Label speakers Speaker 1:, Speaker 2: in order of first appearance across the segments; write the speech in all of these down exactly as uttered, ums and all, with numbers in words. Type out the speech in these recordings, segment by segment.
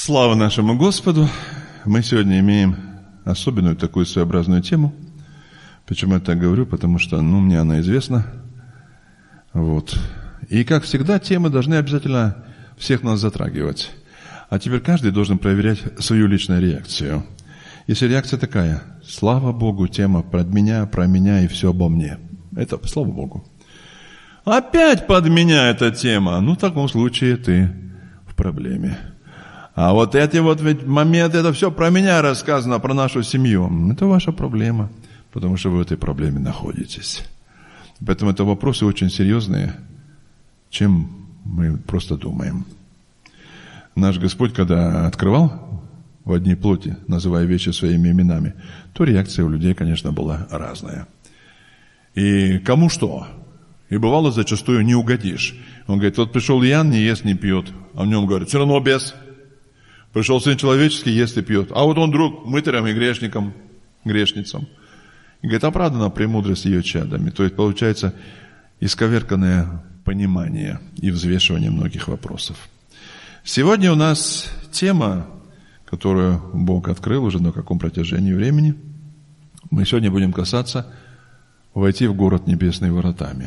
Speaker 1: Слава нашему Господу! Мы сегодня имеем особенную такую своеобразную тему. Почему я так говорю? Потому что, ну, мне она известна. Вот. И, как всегда, темы должны обязательно всех нас затрагивать. А теперь каждый должен проверять свою личную реакцию. Если реакция такая: слава Богу, тема про меня, про меня и все обо мне. Это слава Богу. Опять под меня эта тема. Ну, в таком случае ты в проблеме. А вот эти вот ведь моменты, это все про меня рассказано, про нашу семью. Это ваша проблема, потому что вы в этой проблеме находитесь. Поэтому это вопросы очень серьезные, чем мы просто думаем. Наш Господь, когда открывал в одни плоти, называя вещи своими именами, то реакция у людей, конечно, была разная. И кому что? И бывало, зачастую не угодишь. Он говорит: вот пришел Иоанн, не ест, не пьет. А в нем говорят: все равно бес. Пришел Сын Человеческий, ест и пьет. А вот он друг мытарям и грешникам, грешницам. И говорит: оправдана премудрость ее чадами. То есть, получается, исковерканное понимание и взвешивание многих вопросов. Сегодня у нас тема, которую Бог открыл уже на каком протяжении времени. Мы сегодня будем касаться войти в город небесный воротами.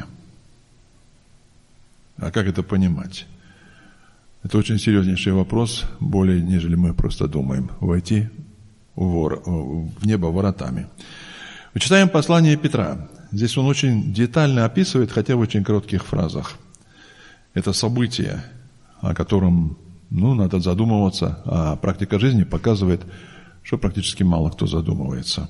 Speaker 1: А как это понимать? Это очень серьезнейший вопрос, более нежели мы просто думаем. Войти в, вор, в небо воротами. Читаем послание Петра. Здесь он очень детально описывает, хотя в очень коротких фразах. Это событие, о котором, ну, надо задумываться, а практика жизни показывает, что практически мало кто задумывается.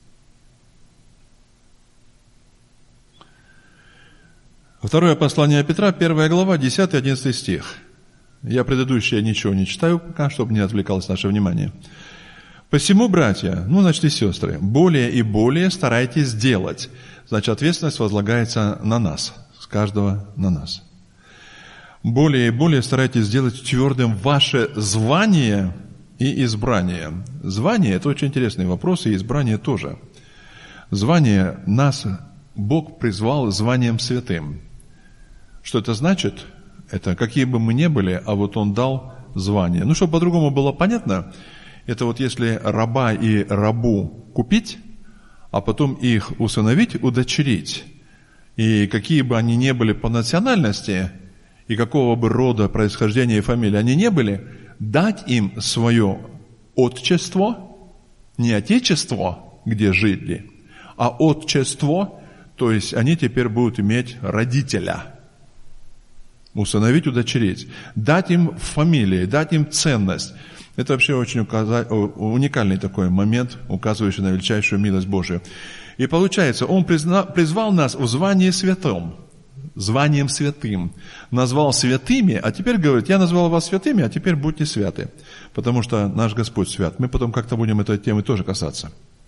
Speaker 1: Второе послание Петра, первая глава, десятый-одиннадцатый стих. Я предыдущее ничего не читаю пока, чтобы не отвлекалось наше внимание. «Посему, братья, ну, значит, и сестры, более и более старайтесь делать». Значит, ответственность возлагается на нас, с каждого на нас. «Более и более старайтесь сделать твердым ваше звание и избрание». Звание – это очень интересный вопрос, и избрание тоже. Звание нас Бог призвал званием святым. Что это значит? Это какие бы мы ни были, а вот Он дал звание. Ну, чтобы по-другому было понятно, это вот если раба и рабу купить, а потом их усыновить, удочерить, и какие бы они ни были по национальности, и какого бы рода происхождения и фамилии они не были, дать им свое отчество, не отечество, где жили, а отчество, то есть они теперь будут иметь родителя. Усыновить, удочерить. Дать им фамилии, дать им ценность. Это вообще очень указа... уникальный такой момент, указывающий на величайшую милость Божию. И получается, Он призна... призвал нас в звании святым, званием святым. Назвал святыми, а теперь говорит: я назвал вас святыми, а теперь будьте святы. Потому что наш Господь свят. Мы потом как-то будем этой темы тоже касаться.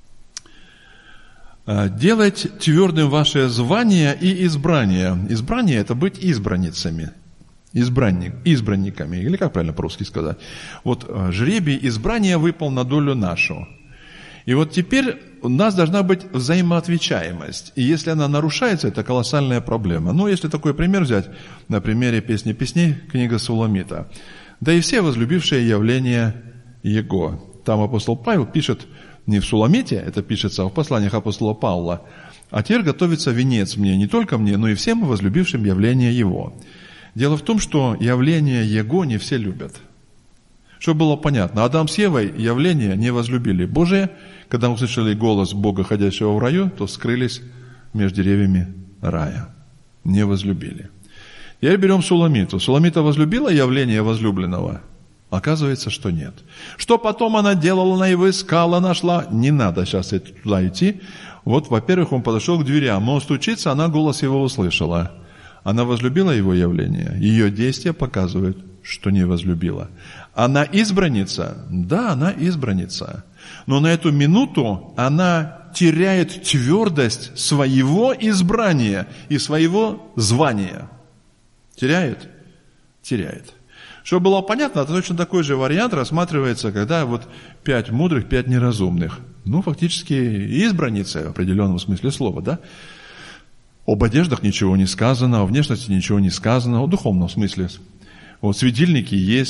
Speaker 1: Делать твердым ваше звание и избрание. Избрание – это быть избранницами, избранник, избранниками, или как правильно по-русски сказать. Вот жребий избрания выпал на долю нашу. И вот теперь у нас должна быть взаимоотвечаемость. И если она нарушается, это колоссальная проблема. Ну, если такой пример взять, на примере «Песни песней», книга Суламита. «Да и все возлюбившие явление Его». Там апостол Павел пишет, не в Суламите, это пишется, а в посланиях апостола Павла: «А теперь готовится венец мне, не только мне, но и всем возлюбившим явление Его». Дело в том, что явление Его не все любят. Чтобы было понятно, Адам с Евой явление не возлюбили Божие. Когда услышали голос Бога, ходящего в раю, то скрылись между деревьями рая. Не возлюбили. Теперь берем Суламиту. Суламита возлюбила явление возлюбленного? Оказывается, что нет. Что потом она делала? Она его искала, нашла. Не надо сейчас туда идти. Вот, во-первых, он подошел к дверям. Он стучится, она голос его услышала. Она возлюбила его явление. Ее действия показывают, что не возлюбила. Она избранница? Да, она избранница. Но на эту минуту она теряет твердость своего избрания и своего звания. Теряет? Теряет. Чтобы было понятно, точно такой же вариант рассматривается, когда вот пять мудрых, пять неразумных. Ну, фактически избранницы в определенном смысле слова, да? Об одеждах ничего не сказано, о внешности ничего не сказано, о духовном смысле. Вот светильники есть,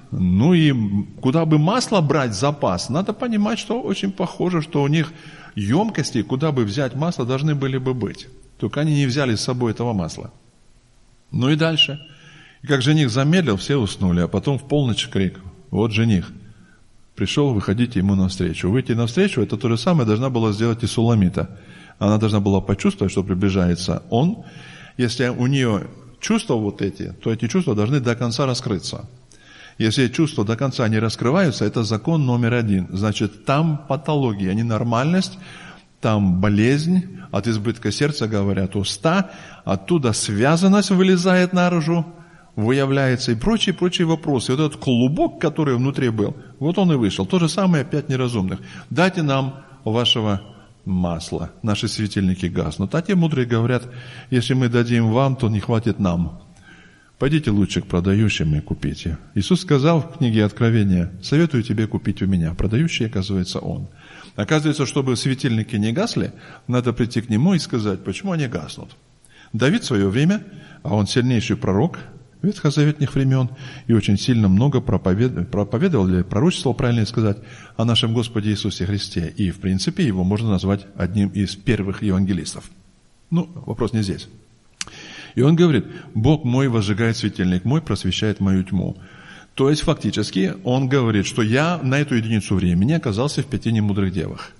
Speaker 1: Ну и куда бы масло брать запас, надо понимать, что очень похоже, что у них емкости, куда бы взять масло, должны были бы быть. Только они не взяли с собой этого масла. Ну и дальше. И как жених замедлил, все уснули, а потом в полночь крик: вот жених пришел, выходите ему навстречу. Выйти навстречу, это то же самое должна была сделать и Суламита. Она должна была почувствовать, что приближается он. Если у нее чувства вот эти, то эти чувства должны до конца раскрыться. Если чувства до конца не раскрываются, это закон номер один. Значит, там патология, ненормальность, там болезнь, от избытка сердца, говорят, уста, оттуда связанность вылезает наружу, выявляется и прочие, прочие вопросы. И вот этот клубок, который внутри был, вот он и вышел. То же самое опять неразумных. Дайте нам вашего масла. Наши светильники гаснут. А те мудрые говорят, если мы дадим вам, то не хватит нам. Пойдите лучше к продающим и купите. Иисус сказал в книге Откровения: советую тебе купить у меня. Продающий, оказывается, он. Оказывается, чтобы светильники не гасли, надо прийти к нему и сказать, почему они гаснут. Давид в свое время, а он сильнейший пророк ветхозаветных времен, и очень сильно много проповедовал, проповедовал или пророчествовал, правильно сказать, о нашем Господе Иисусе Христе. И, в принципе, его можно назвать одним из первых евангелистов. Ну, вопрос не здесь. И он говорит: Бог мой возжигает светильник мой, просвещает мою тьму. То есть, фактически, он говорит, что я на эту единицу времени оказался в пяти немудрых девах.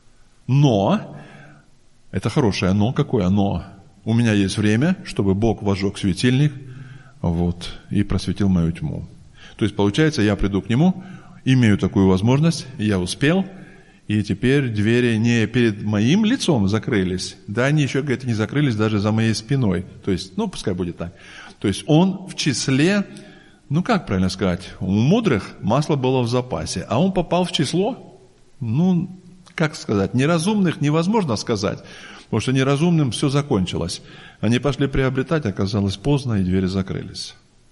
Speaker 1: Но, это хорошее но, какое но? У меня есть время, чтобы Бог возжег светильник, вот, и просветил мою тьму. То есть, получается, я приду к нему, имею такую возможность, я успел, и теперь двери не перед моим лицом закрылись, да, они еще, говорит, не закрылись даже за моей спиной. То есть, ну, пускай будет так. То есть, он в числе, ну, как правильно сказать, у мудрых масло было в запасе, а он попал в число, ну, как сказать, неразумных невозможно сказать, потому что неразумным все закончилось. Они пошли приобретать, оказалось поздно, и двери закрылись.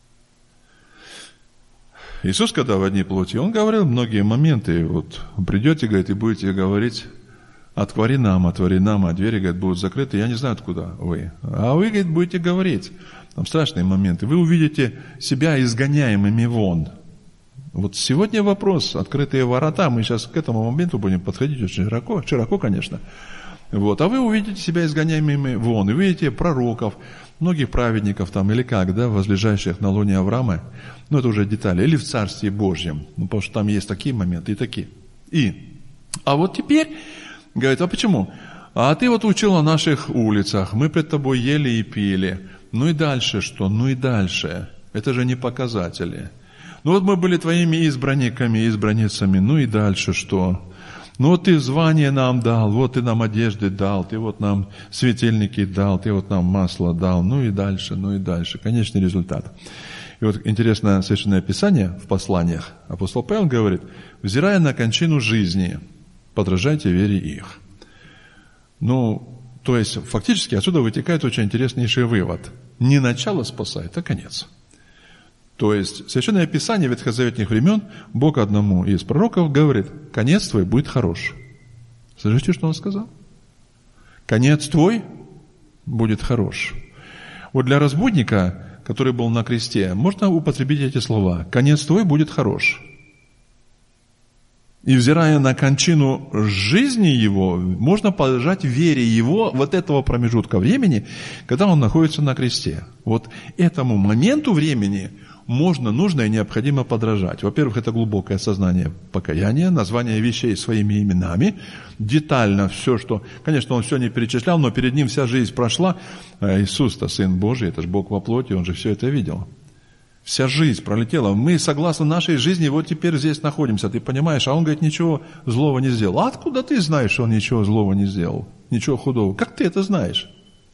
Speaker 1: Иисус, когда в одни плоти, Он говорил многие моменты. Вот придете, говорит, и будете говорить: отвори нам, отвори нам, а двери, говорит, будут закрыты. Я не знаю, откуда вы. А вы, говорит, будете говорить. Там страшные моменты. Вы увидите себя изгоняемыми вон. Вот сегодня вопрос, открытые ворота. Мы сейчас к этому моменту будем подходить очень широко, широко, конечно. Вот. А вы увидите себя изгоняемыми вон. И увидите пророков, многих праведников там, или как, да, возлежащих на лоне Авраама. Ну, это уже детали. Или в Царстве Божьем. Ну, потому что там есть такие моменты и такие. И, а вот теперь, говорит, а почему? А ты вот учил на наших улицах, мы пред тобой ели и пили. Ну и дальше что? Ну и дальше. Это же не показатели. Ну вот мы были твоими избранниками, избранницами. Ну и дальше что? Ну вот ты звание нам дал, вот ты нам одежды дал, ты вот нам светильники дал, ты вот нам масло дал. Ну и дальше, ну и дальше. Конечный результат. И вот интересное Священное Писание в посланиях. Апостол Павел говорит: взирая на кончину жизни, подражайте вере их. Ну, то есть, фактически отсюда вытекает очень интереснейший вывод. Не начало спасает, а конец. То есть, Священное Писание ветхозаветных времен, Бог одному из пророков говорит: конец твой будет хорош. Слышите, что он сказал? Конец твой будет хорош. Вот для разбойника, который был на кресте, можно употребить эти слова: конец твой будет хорош. И взирая на кончину жизни его, можно подражать вере его вот этого промежутка времени, когда он находится на кресте. Вот этому моменту времени можно, нужно и необходимо подражать. Во-первых, это глубокое сознание покаяния, название вещей своими именами, детально все, что... Конечно, он все не перечислял, но перед ним вся жизнь прошла. А Иисус-то Сын Божий, это же Бог во плоти, Он же все это видел. Вся жизнь пролетела. Мы, согласно нашей жизни, вот теперь здесь находимся, ты понимаешь? А он говорит, ничего злого не сделал. А откуда ты знаешь, что он ничего злого не сделал? Ничего худого. Как ты это знаешь?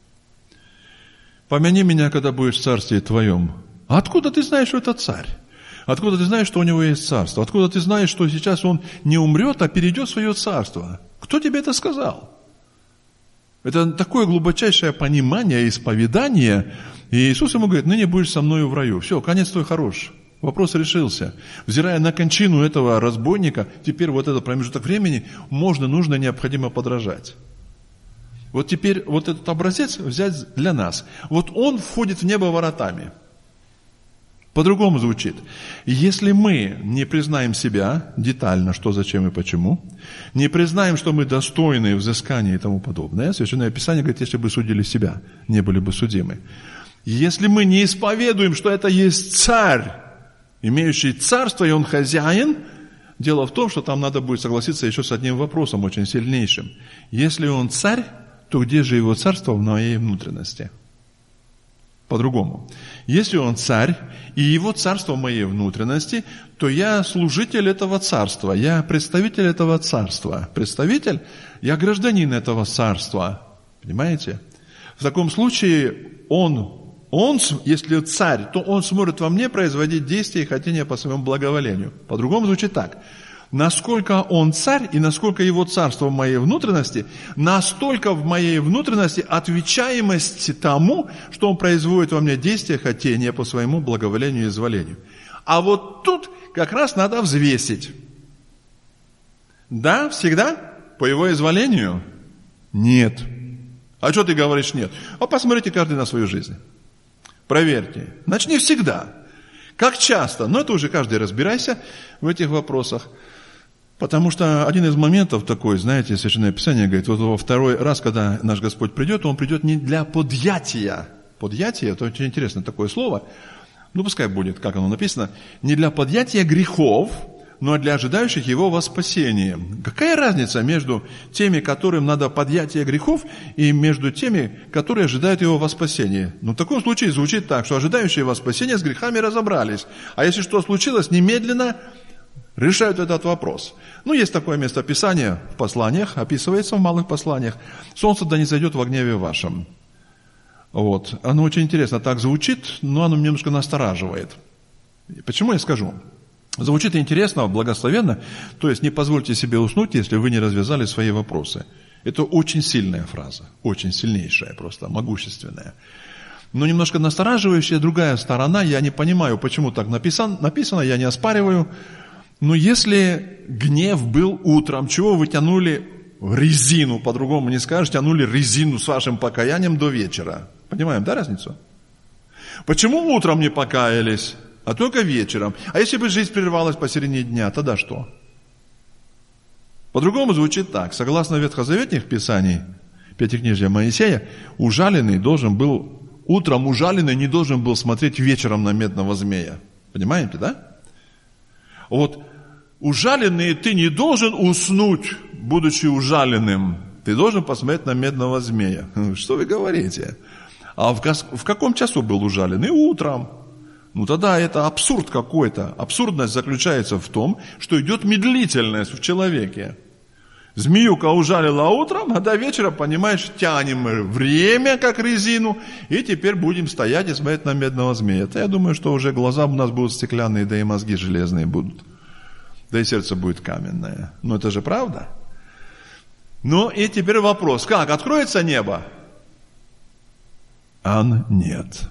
Speaker 1: Помяни меня, когда будешь в царстве твоем. А откуда ты знаешь, что это царь? Откуда ты знаешь, что у него есть царство? Откуда ты знаешь, что сейчас он не умрет, а перейдет в свое царство? Кто тебе это сказал? Это такое глубочайшее понимание, исповедание. И Иисус ему говорит, ныне будешь со мною в раю. Все, конец твой хорош. Вопрос решился. Взирая на кончину этого разбойника, теперь вот этот промежуток времени можно, нужно, необходимо подражать. Вот теперь вот этот образец взять для нас. Вот он входит в небо воротами. По-другому звучит. Если мы не признаем себя детально, что, зачем и почему, не признаем, что мы достойны взыскания и тому подобное, Священное Писание говорит, если бы судили себя, не были бы судимы. Если мы не исповедуем, что это есть царь, имеющий царство, и он хозяин, дело в том, что там надо будет согласиться еще с одним вопросом, очень сильнейшим. Если он царь, то где же его царство в моей внутренности? По-другому. Если он царь, и его царство в моей внутренности, то я служитель этого царства, я представитель этого царства. Представитель, я гражданин этого царства. Понимаете? В таком случае он, он, если царь, то он сможет во мне производить действия и хотения по своему благоволению. По-другому звучит так. Насколько он царь и насколько его царство в моей внутренности, настолько в моей внутренности отвечаемость тому, что он производит во мне действия, хотения по своему благоволению и изволению. А вот тут как раз надо взвесить. Да, всегда? По его изволению? Нет. А что ты говоришь нет? А посмотрите каждый на свою жизнь. Проверьте. Значит, не всегда. Как часто? Но это уже каждый разбирайся в этих вопросах. Потому что один из моментов такой, знаете, Священное Писание говорит, вот во второй раз, когда наш Господь придет, Он придет не для подъятия. Подъятие, это очень интересное такое слово. Ну, пускай будет, как оно написано. Не для подъятия грехов, но для ожидающих Его во спасении. Какая разница между теми, которым надо подъятие грехов, и между теми, которые ожидают Его во спасении? Ну, в таком случае звучит так, что ожидающие во спасении с грехами разобрались. А если что случилось, немедленно решают этот вопрос. Ну, есть такое местописание в посланиях, описывается в малых посланиях. «Солнце да не зайдет во гневе вашем». Вот. Оно очень интересно так звучит, но оно немножко настораживает. Почему я скажу? Звучит интересно, благословенно, то есть не позвольте себе уснуть, если вы не развязали свои вопросы. Это очень сильная фраза, очень сильнейшая просто, могущественная. Но немножко настораживающая другая сторона, я не понимаю, почему так написано, написано, я не оспариваю. Но если гнев был утром, чего вы тянули резину, по-другому не скажешь, тянули резину с вашим покаянием до вечера? Понимаем, да, разницу? Почему утром не покаялись, а только вечером? А если бы жизнь прервалась посередине дня, тогда что? По-другому звучит так. Согласно ветхозаветных писаний, Пятикнижия Моисея, ужаленный должен был, утром ужаленный не должен был смотреть вечером на медного змея. Понимаете, да? Вот ужаленный ты не должен уснуть, будучи ужаленным. Ты должен посмотреть на медного змея. Что вы говорите? А в, в каком часу был ужаленный? Утром. Ну тогда это абсурд какой-то. Абсурдность заключается в том, что идет медлительность в человеке. Змеюка ужалила утром, а до вечера, понимаешь, тянем мы время, как резину, и теперь будем стоять и смотреть на медного змея. Это я думаю, что уже глаза у нас будут стеклянные, да и мозги железные будут. Да и сердце будет каменное. Но это же правда. Ну и теперь вопрос. Как? Откроется небо? Ан нет.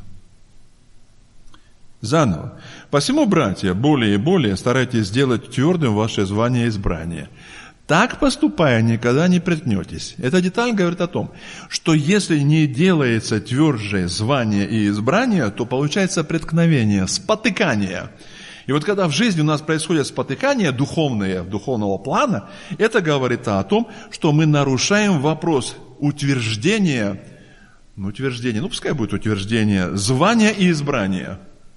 Speaker 1: Заново. Посему, братья, более и более старайтесь сделать твердым ваше звание избрания. Так поступая, никогда не приткнетесь. Эта деталь говорит о том, что если не делается тверже звание и избрание, то получается преткновение, спотыкание. И вот когда в жизни у нас происходят спотыкания духовные, духовного плана, это говорит о том, что мы нарушаем вопрос утверждения, ну, утверждения, ну, пускай будет утверждение, звания и избрания.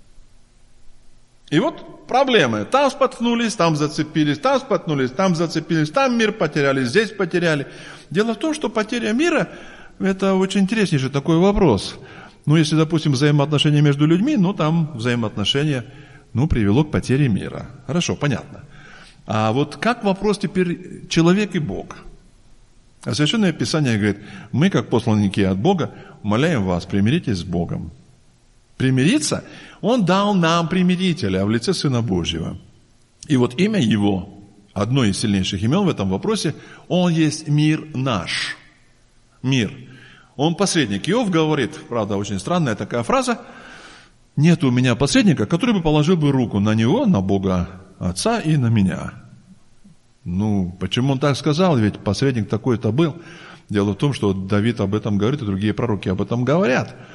Speaker 1: И вот проблемы. Там споткнулись, там зацепились, там споткнулись, там зацепились, там мир потеряли, здесь потеряли. Дело в том, что потеря мира – это очень интереснейший такой вопрос. Ну, если, допустим, взаимоотношения между людьми, ну, там взаимоотношения, ну, привело к потере мира. Хорошо, понятно. А вот как вопрос теперь человек и Бог? А Священное Писание говорит, мы, как посланники от Бога, умоляем вас, примиритесь с Богом. Примириться? Он дал нам примирителя в лице Сына Божьего. И вот имя Его, одно из сильнейших имен в этом вопросе, Он есть мир наш. Мир. Он посредник. Иов говорит, правда, очень странная такая фраза, нет у меня посредника, который бы положил бы руку на него, на Бога Отца и на меня. Ну, почему он так сказал? Ведь посредник такой-то был. Дело в том, что Давид об этом говорит, и другие пророки об этом говорят.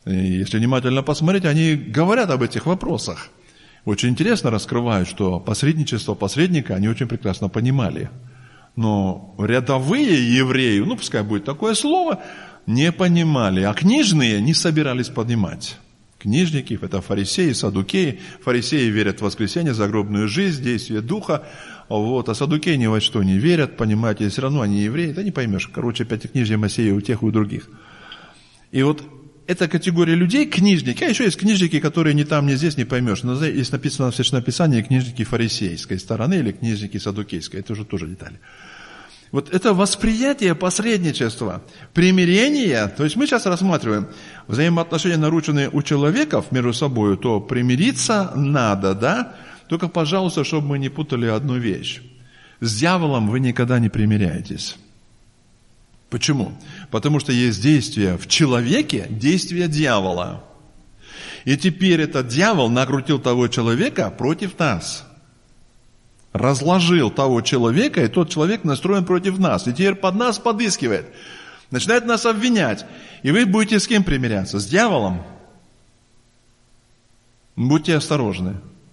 Speaker 1: И если внимательно посмотреть, они говорят об этих вопросах. Очень интересно раскрывают, что посредничество посредника они очень прекрасно понимали. Но рядовые евреи, ну пускай будет такое слово, не понимали, а книжные не собирались понимать. Книжники, это фарисеи, саддукеи. Фарисеи верят в воскресение, загробную жизнь, действие духа. Вот, а саддукеи ни во что не верят, понимаете, все равно они евреи, да не поймешь. Короче, пятикнижие Моисея у тех и у других. И вот эта категория людей, книжники, а еще есть книжники, которые ни там, ни здесь не поймешь. Но есть написано в Священном Писании книжники фарисейской стороны или книжники саддукейской. Это уже тоже детали. Вот это восприятие посредничества, примирения, то есть мы сейчас рассматриваем взаимоотношения, нарушенные у человеков между собой, то примириться надо, да? Только, пожалуйста, чтобы мы не путали одну вещь. С дьяволом вы никогда не примиряетесь. Почему? Потому что есть действие в человеке, действие дьявола. И теперь этот дьявол накрутил того человека против нас. Разложил того человека, и тот человек настроен против нас. И теперь под нас подыскивает. Начинает нас обвинять. И вы будете с кем примиряться? С дьяволом? Будьте осторожны.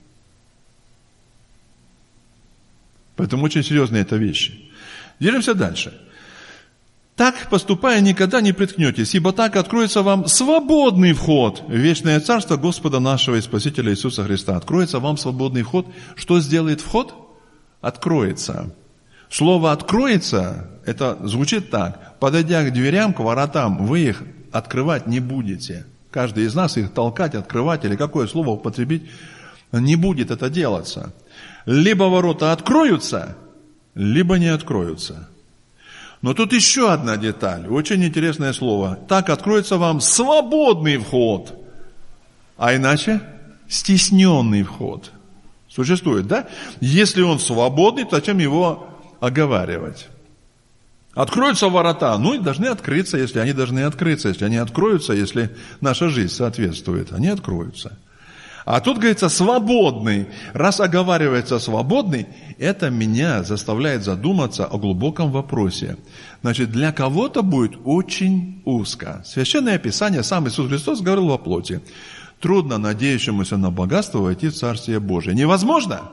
Speaker 1: Поэтому очень серьезные это вещи. Движемся дальше. Так, поступая, никогда не приткнетесь, ибо так откроется вам свободный вход в вечное царство Господа нашего и Спасителя Иисуса Христа. Откроется вам свободный вход. Что сделает вход? Откроется. Слово «откроется» это звучит так. Подойдя к дверям, к воротам, вы их открывать не будете. Каждый из нас их толкать, открывать или какое слово употребить не будет это делаться. Либо ворота откроются, либо не откроются. Но тут еще одна деталь, очень интересное слово. Так откроется вам свободный вход, а иначе стесненный вход. Существует, да? Если он свободный, то зачем его оговаривать? Откроются ворота, ну и должны открыться, если они должны открыться. Если они откроются, если наша жизнь соответствует, они откроются. А тут говорится свободный. Раз оговаривается свободный, это меня заставляет задуматься о глубоком вопросе. Значит, для кого-то будет очень узко. Священное Писание, сам Иисус Христос говорил во плоти. Трудно надеющемуся на богатство войти в Царствие Божие. Невозможно?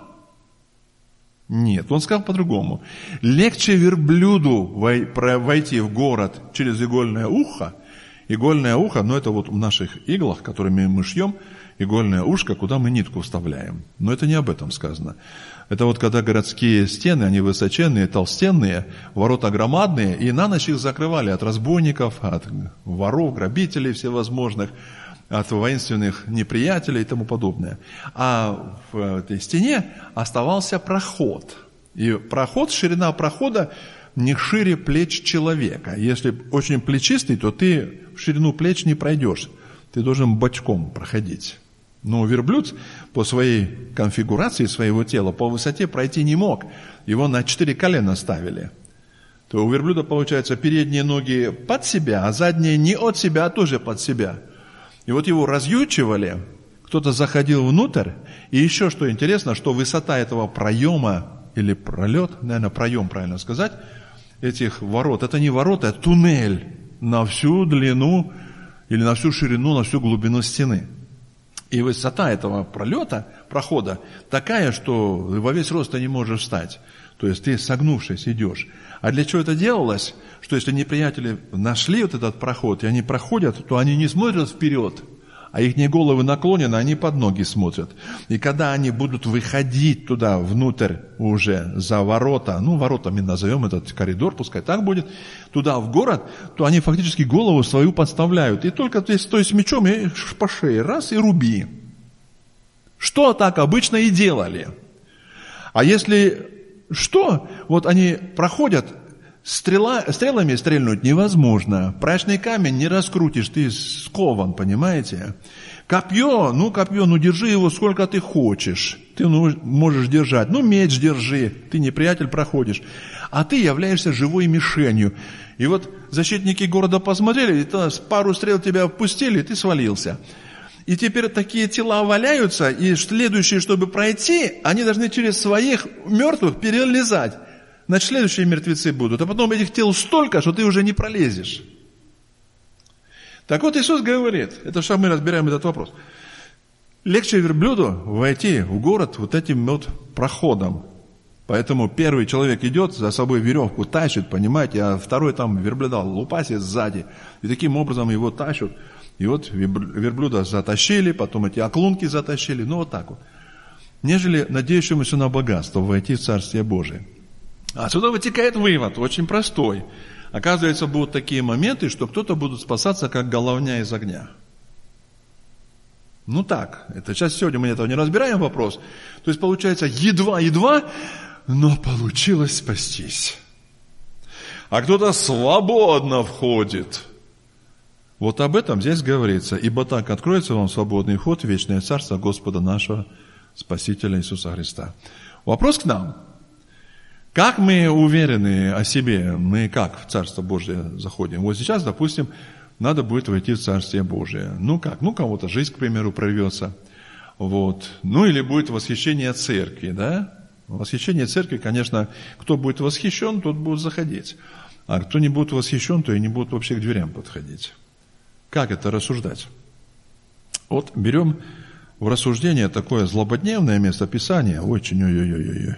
Speaker 1: Нет, он сказал по-другому. Легче верблюду войти в город через игольное ухо. Игольное ухо, ну это вот в наших иглах, которыми мы шьем, игольное ушко, куда мы нитку вставляем. Но это не об этом сказано. Это вот когда городские стены, они высоченные, толстенные, ворота громадные, и на ночь их закрывали от разбойников, от воров, грабителей всевозможных, от воинственных неприятелей и тому подобное. А в этой стене оставался проход. И проход, ширина прохода не шире плеч человека. Если очень плечистый, то ты в ширину плеч не пройдешь. Ты должен бочком проходить. Но верблюд по своей конфигурации своего тела по высоте пройти не мог. Его на четыре колена ставили. То у верблюда, получается, передние ноги под себя, а задние не от себя, а тоже под себя. И вот его разъючивали, кто-то заходил внутрь. И еще что интересно, что высота этого проема, или пролет, наверное, проем, правильно сказать, этих ворот, это не ворота, это туннель на всю длину или на всю ширину, на всю глубину стены. И высота этого пролета, прохода, такая, что во весь рост ты не можешь встать. То есть ты согнувшись идешь. А для чего это делалось? Что если неприятели нашли вот этот проход, и они проходят, то они не смотрят вперед, а их головы наклонены, они под ноги смотрят. И когда они будут выходить туда, внутрь уже, за ворота, ну, воротами назовем этот коридор, пускай так будет, туда в город, то они фактически голову свою подставляют. И только ты стой с мечом и по шее, раз, и руби. Что так обычно и делали. А если что, вот они проходят, Стрела, стрелами стрельнуть невозможно. Прачный камень не раскрутишь, ты скован, понимаете? Копье, ну копье, ну держи его сколько ты хочешь. Ты ну, можешь держать, ну меч держи, ты неприятель проходишь. А ты являешься живой мишенью. И вот защитники города посмотрели, и то пару стрел тебя впустили, и ты свалился. И теперь такие тела валяются, и следующие, чтобы пройти, они должны через своих мертвых перелезать. Значит, следующие мертвецы будут. А потом этих тел столько, что ты уже не пролезешь. Так вот Иисус говорит, это что мы разбираем этот вопрос. Легче верблюду войти в город вот этим вот проходом. Поэтому первый человек идет, за собой веревку тащит, понимаете, а второй там верблюда лупасит сзади. И таким образом его тащат. И вот верблюда затащили, потом эти оклунки затащили, ну вот так вот. Нежели надеющемуся на богатство войти в Царствие Божие. Отсюда вытекает вывод, очень простой. Оказывается, будут такие моменты, что кто-то будет спасаться, как головня из огня. Ну так, это сейчас сегодня мы этого не разбираем вопрос. То есть получается едва-едва, но получилось спастись. А кто-то свободно входит. Вот об этом здесь говорится. Ибо так откроется вам свободный вход в вечное царство Господа нашего Спасителя Иисуса Христа. Вопрос к нам. Как мы уверены о себе? Мы как в Царство Божие заходим? Вот сейчас, допустим, надо будет войти в Царствие Божие. Ну как? Ну, кому-то жизнь, к примеру, прорвется. Вот. Ну, или будет восхищение церкви, да? Восхищение церкви, конечно, кто будет восхищен, тот будет заходить. А кто не будет восхищен, то и не будет вообще к дверям подходить. Как это рассуждать? Вот берем в рассуждение такое злободневное место Писания. Очень ой-ой-ой-ой.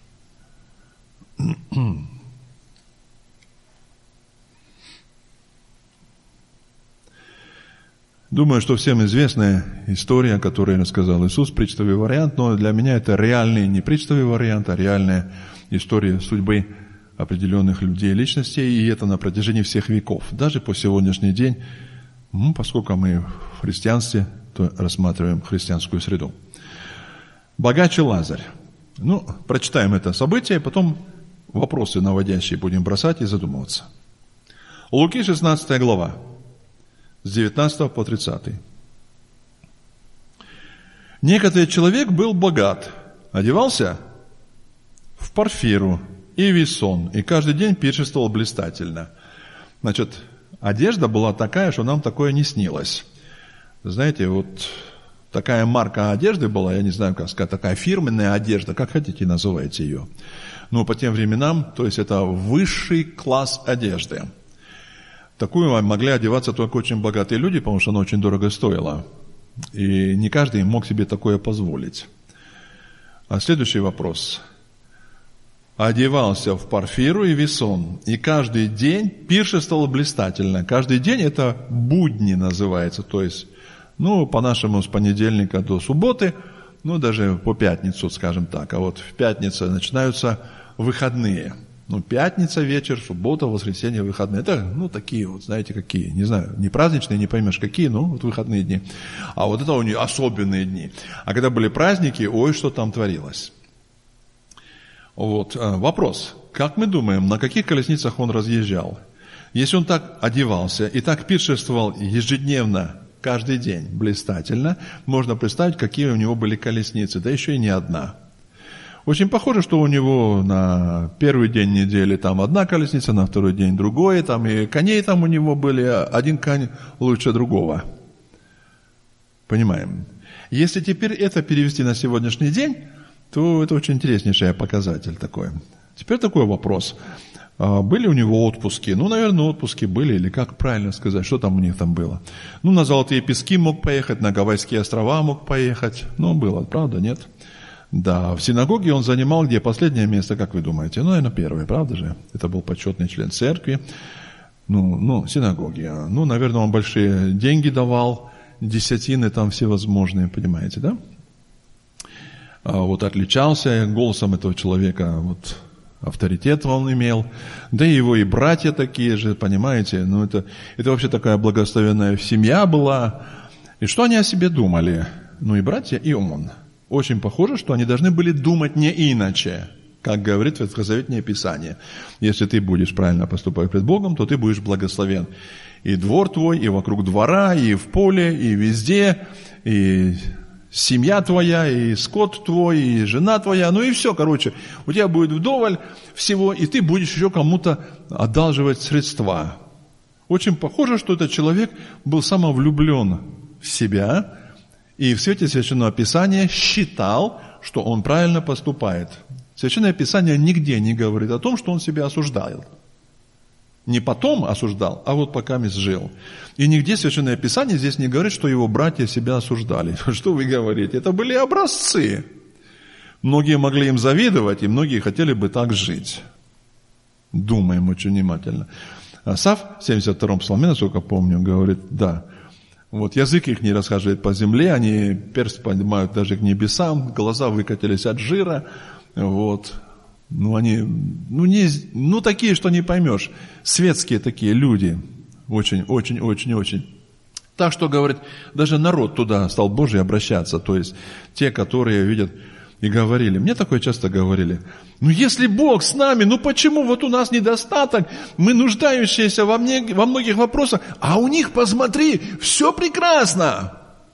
Speaker 1: Думаю, что всем известная история, которую рассказал Иисус, притчевый вариант, но для меня это реальный, не притчевый вариант, а реальная история судьбы определенных людей, личностей, и это на протяжении всех веков, даже по сегодняшний день, ну, поскольку мы в христианстве, то рассматриваем христианскую среду. Богач и Лазарь. Ну, прочитаем это событие, потом вопросы наводящие будем бросать и задумываться. Луки, шестнадцатая глава, с девятнадцатого по тридцатый. Некоторый человек был богат, одевался в парфиру и весон, и каждый день пиршествовал блистательно. Значит, одежда была такая, что нам такое не снилось. Знаете, вот такая марка одежды была, я не знаю, как сказать, такая фирменная одежда, как хотите называйте ее. Но по тем временам, то есть это высший класс одежды. Такую могли одеваться только очень богатые люди, потому что она очень дорого стоила. И не каждый мог себе такое позволить. А следующий вопрос. Одевался в парфиру и весон, и каждый день пиршествовал блистательно. Каждый день это будни называется, то есть, ну, по-нашему, с понедельника до субботы, ну, даже по пятницу, скажем так. А вот в пятницу начинаются выходные. Ну, пятница вечер, суббота, воскресенье, выходные. Это, ну, такие вот, знаете, какие, не знаю, не праздничные, не поймешь какие, ну, вот выходные дни. А вот это у них особенные дни. А когда были праздники, ой, что там творилось. Вот, вопрос. Как мы думаем, на каких колесницах он разъезжал? Если он так одевался и так пиршествовал ежедневно, каждый день, блистательно, можно представить, какие у него были колесницы, да еще и не одна. Очень похоже, что у него на первый день недели там одна колесница, на второй день другое, там и коней там у него были, один конь лучше другого. Понимаем? Если теперь это перевести на сегодняшний день, то это очень интереснейший показатель такой. Теперь такой вопрос. Были у него отпуски? Ну, наверное, отпуски были, или как правильно сказать, что там у них там было? Ну, на Золотые пески мог поехать, на Гавайские острова мог поехать. Ну, было, правда, нет? Да, в синагоге он занимал где? Последнее место, как вы думаете? Ну, наверное, первое, правда же? Это был почетный член церкви. Ну, ну, синагоги. Ну, наверное, он большие деньги давал, десятины там всевозможные, понимаете, да? А вот отличался голосом этого человека, вот авторитет он имел. Да и его и братья такие же, понимаете? Ну, это, это вообще такая благословенная семья была. И что они о себе думали? Ну, и братья, и он. Очень похоже, что они должны были думать не иначе, как говорит Ветхозаветное Писание. Если ты будешь правильно поступать пред Богом, то ты будешь благословен. И двор твой, и вокруг двора, и в поле, и везде, и семья твоя, и скот твой, и жена твоя, ну и все, короче. У тебя будет вдоволь всего, и ты будешь еще кому-то одалживать средства. Очень похоже, что этот человек был самовлюблен в себя, и в свете Священного Писания считал, что он правильно поступает. Священное Писание нигде не говорит о том, что он себя осуждает. Не потом осуждал, а вот пока жил. И нигде Священное Писание здесь не говорит, что его братья себя осуждали. Что вы говорите? Это были образцы. Многие могли им завидовать, и многие хотели бы так жить. Думаем очень внимательно. Асаф в семьдесят втором псалме, насколько помню, говорит, да, вот язык их не расхаживает по земле, они перст поднимают даже к небесам, глаза выкатились от жира, вот. Ну, они, ну, не, ну, такие, что не поймешь. Светские такие люди. Очень, очень, очень, очень. Так что, говорит, даже народ туда стал Божий обращаться. То есть, те, которые видят и говорили. Мне такое часто говорили. Ну, если Бог с нами, ну, почему вот у нас недостаток? Мы нуждающиеся во, мне, во многих вопросах. А у них, посмотри, все прекрасно.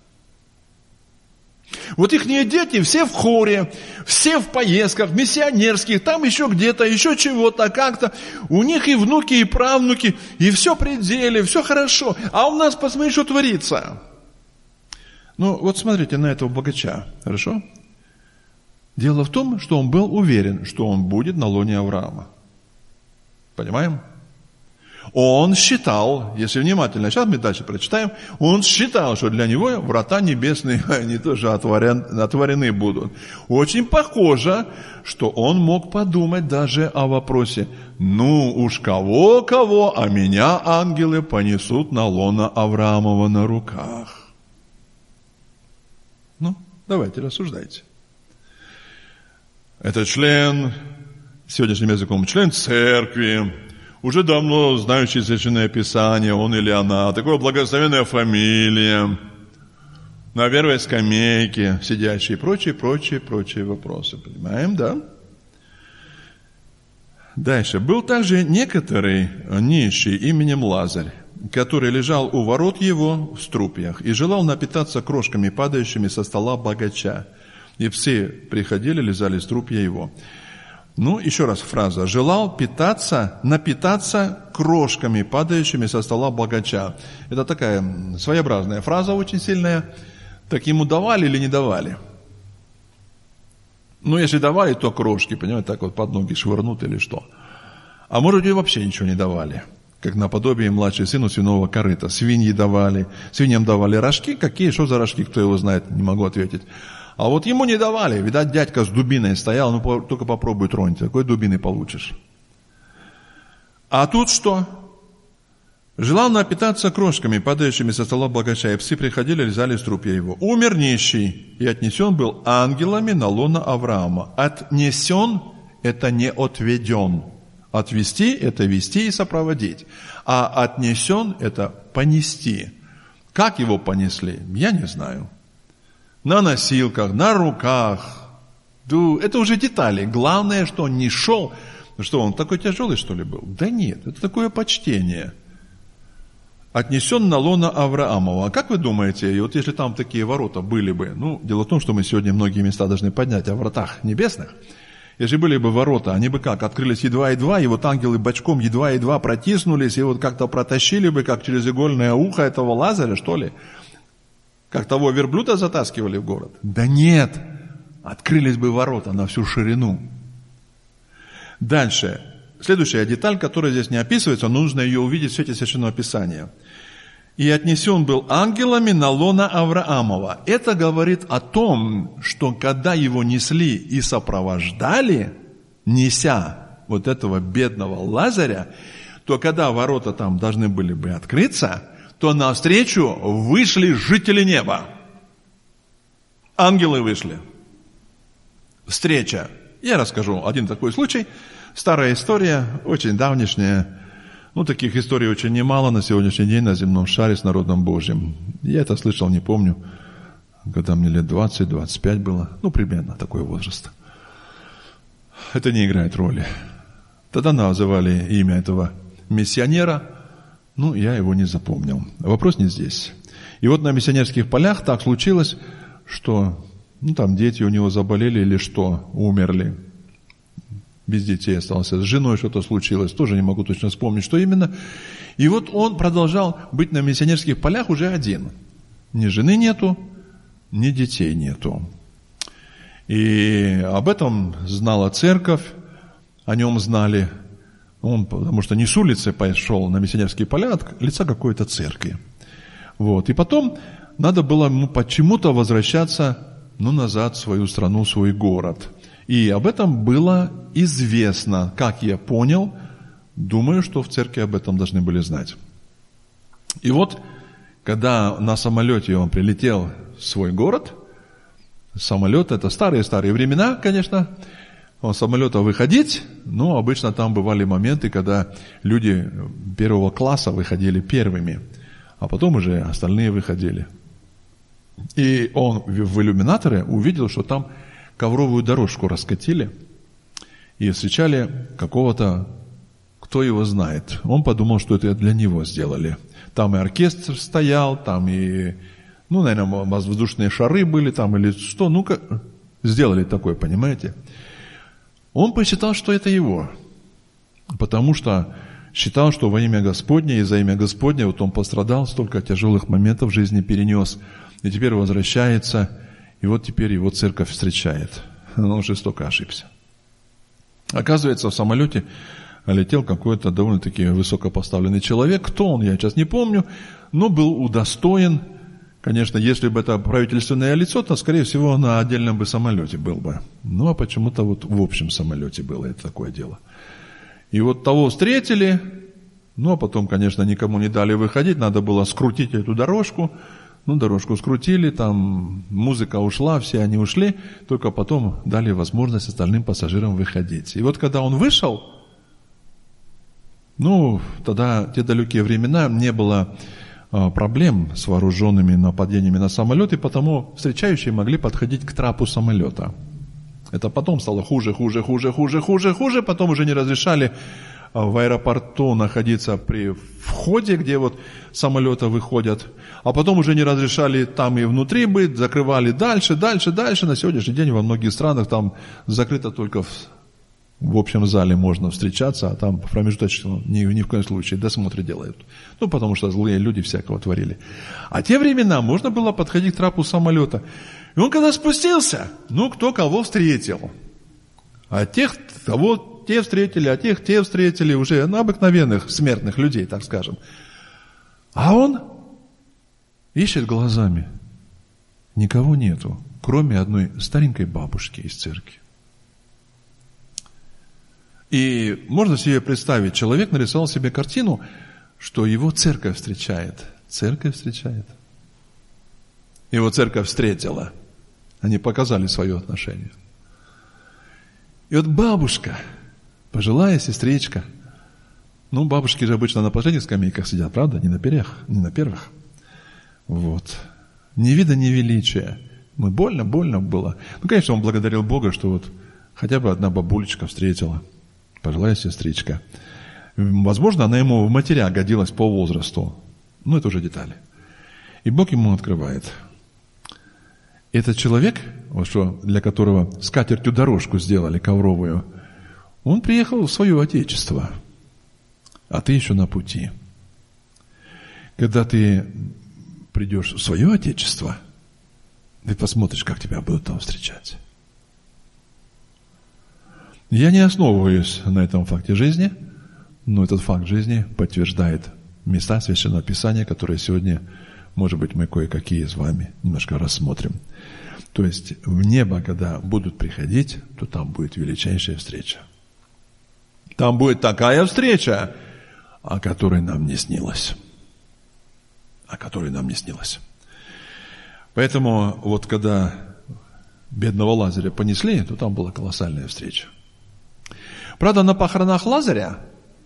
Speaker 1: Вот их дети все в хоре, все в поездках, миссионерских, там еще где-то, еще чего-то, как-то. У них и внуки, и правнуки, и все при деле, все хорошо. А у нас, посмотри, что творится. Ну, вот смотрите на этого богача, хорошо? Дело в том, что он был уверен, что он будет на лоне Авраама. Понимаем? Он считал, если внимательно, сейчас мы дальше прочитаем, он считал, что для него врата небесные, они тоже отворен, отворены будут. Очень похоже, что он мог подумать даже о вопросе, ну уж кого-кого, а меня ангелы понесут на лоно Авраамова на руках. Ну, давайте рассуждайте. Это член, сегодняшним языком, член церкви, уже давно знающий Священное Писание, он или она, такая благословенная фамилия, на первой скамейке сидящие, прочие, прочие, прочие вопросы. Понимаем, да? Дальше. Был также некоторый нищий именем Лазарь, который лежал у ворот его в струпьях и желал напитаться крошками, падающими со стола богача. И все приходили, лизали струпья его. Ну, еще раз фраза. Желал питаться, напитаться крошками, падающими со стола богача. Это такая своеобразная фраза, очень сильная. Так ему давали или не давали? Ну, если давали, то крошки, понимаете, так вот под ноги швырнут или что. А может, и вообще ничего не давали. Как наподобие младший сыну свиного корыта. Свиньи давали, свиньям давали рожки. Какие, что за рожки, кто его знает, не могу ответить. А вот ему не давали. Видать, дядька с дубиной стоял, ну только попробуй тронь, какой дубины получишь. А тут что? Желал напитаться крошками, падающими со стола богача, и псы приходили, лизали струпья его. Умер нищий, и отнесен был ангелами на лоно Авраама. Отнесен – это не отведен. Отвести – это вести и сопроводить. А отнесен – это понести. Как его понесли? Я не знаю. На носилках, на руках. Это уже детали. Главное, что он не шел. Что, он такой тяжелый, что ли, был? Да нет, это такое почтение. Отнесен на лоно Авраамова. А как вы думаете, и вот если там такие ворота были бы, ну, дело в том, что мы сегодня многие места должны поднять о вратах небесных. Если были бы ворота, они бы как, открылись едва-едва, и вот ангелы бочком едва-едва протиснулись, и вот как-то протащили бы, как через игольное ухо этого Лазаря, что ли? Как того верблюда затаскивали в город? Да нет, открылись бы ворота на всю ширину. Дальше. Следующая деталь, которая здесь не описывается, но нужно ее увидеть в свете Священного Писания. И отнесен был ангелами на лоно Авраамова. Это говорит о том, что когда его несли и сопровождали, неся вот этого бедного Лазаря, то когда ворота там должны были бы открыться, то навстречу вышли жители неба. Ангелы вышли. Встреча. Я расскажу один такой случай. Старая история, очень давнишняя. Ну, таких историй очень немало на сегодняшний день на земном шаре с народом Божьим. Я это слышал, не помню, когда мне лет двадцать-двадцать пять было. Ну, примерно такой возраст. Это не играет роли. Тогда называли имя этого миссионера. Ну, я его не запомнил. Вопрос не здесь. И вот на миссионерских полях так случилось, что ну, там дети у него заболели или что, умерли. Без детей остался. С женой что-то случилось, тоже не могу точно вспомнить, что именно. И вот он продолжал быть на миссионерских полях уже один. Ни жены нету, ни детей нету. И об этом знала церковь, о нем знали Он, потому что не с улицы пошел на миссионерские поля, а от лица какой-то церкви. Вот. И потом надо было ему почему-то возвращаться, ну, назад в свою страну, в свой город. И об этом было известно, как я понял. Думаю, что в церкви об этом должны были знать. И вот, когда на самолете он прилетел в свой город, самолет, это старые-старые времена, конечно, он с самолета выходить, но обычно там бывали моменты, когда люди первого класса выходили первыми, а потом уже остальные выходили. И он в иллюминаторе увидел, что там ковровую дорожку раскатили и встречали какого-то, кто его знает. Он подумал, что это для него сделали. Там и оркестр стоял, там и, ну, наверное, воздушные шары были там или что. Ну-ка, сделали такое, понимаете? Он посчитал, что это его, потому что считал, что во имя Господне и за имя Господне вот он пострадал, столько тяжелых моментов в жизни перенес, и теперь возвращается, и вот теперь его церковь встречает. Он жестоко ошибся. Оказывается, в самолете летел какой-то довольно-таки высокопоставленный человек. Кто он, я сейчас не помню, но был удостоен. Конечно, если бы это правительственное лицо, то, скорее всего, на отдельном бы самолете был бы. Ну, а почему-то вот в общем самолете было это такое дело. И вот того встретили, ну, а потом, конечно, никому не дали выходить, надо было скрутить эту дорожку. Ну, дорожку скрутили, там музыка ушла, все они ушли, только потом дали возможность остальным пассажирам выходить. И вот когда он вышел, ну, тогда, те далекие времена, не было а, проблем с вооруженными нападениями на самолеты, потому встречающие могли подходить к трапу самолета. Это потом стало хуже, хуже, хуже, хуже, хуже, хуже, потом уже не разрешали в аэропорту находиться при входе, где вот самолеты выходят, а потом уже не разрешали там и внутри быть, закрывали дальше, дальше, дальше. На сегодняшний день во многих странах там закрыто только в, в общем зале можно встречаться, а там промежуточно ни, ни в коем случае досмотры делают. Ну, потому что злые люди всякого творили. А те времена можно было подходить к трапу самолета. И он когда спустился, ну, кто кого встретил. А тех, кого те встретили, а тех те встретили, уже ну, обыкновенных смертных людей, так скажем. А он ищет глазами. Никого нету, кроме одной старенькой бабушки из церкви. И можно себе представить, человек нарисовал себе картину, что его церковь встречает. Церковь встречает. Его церковь встретила. Они показали свое отношение. И вот бабушка, пожилая сестричка, ну, бабушки же обычно на последних скамейках сидят, правда? Не на первых, не на первых. Вот. Ни вида, ни величия. Ну, больно, больно было. Ну, конечно, он благодарил Бога, что вот хотя бы одна бабулечка встретила, пожилая сестричка. Возможно, она ему в матеря годилась по возрасту. Ну, это уже детали. И Бог ему открывает. Этот человек, вот что, для которого скатертью дорожку сделали ковровую, он приехал в свое отечество, а ты еще на пути. Когда ты придешь в свое отечество, ты посмотришь, как тебя будут там встречать. Я не основываюсь на этом факте жизни, но этот факт жизни подтверждает места Священного Писания, которые сегодня, может быть, мы кое-какие с вами немножко рассмотрим. То есть в небо, когда будут приходить, то там будет величайшая встреча. Там будет такая встреча, о которой нам не снилось. О которой нам не снилось. Поэтому вот когда бедного Лазаря понесли, то там была колоссальная встреча. Правда, на похоронах Лазаря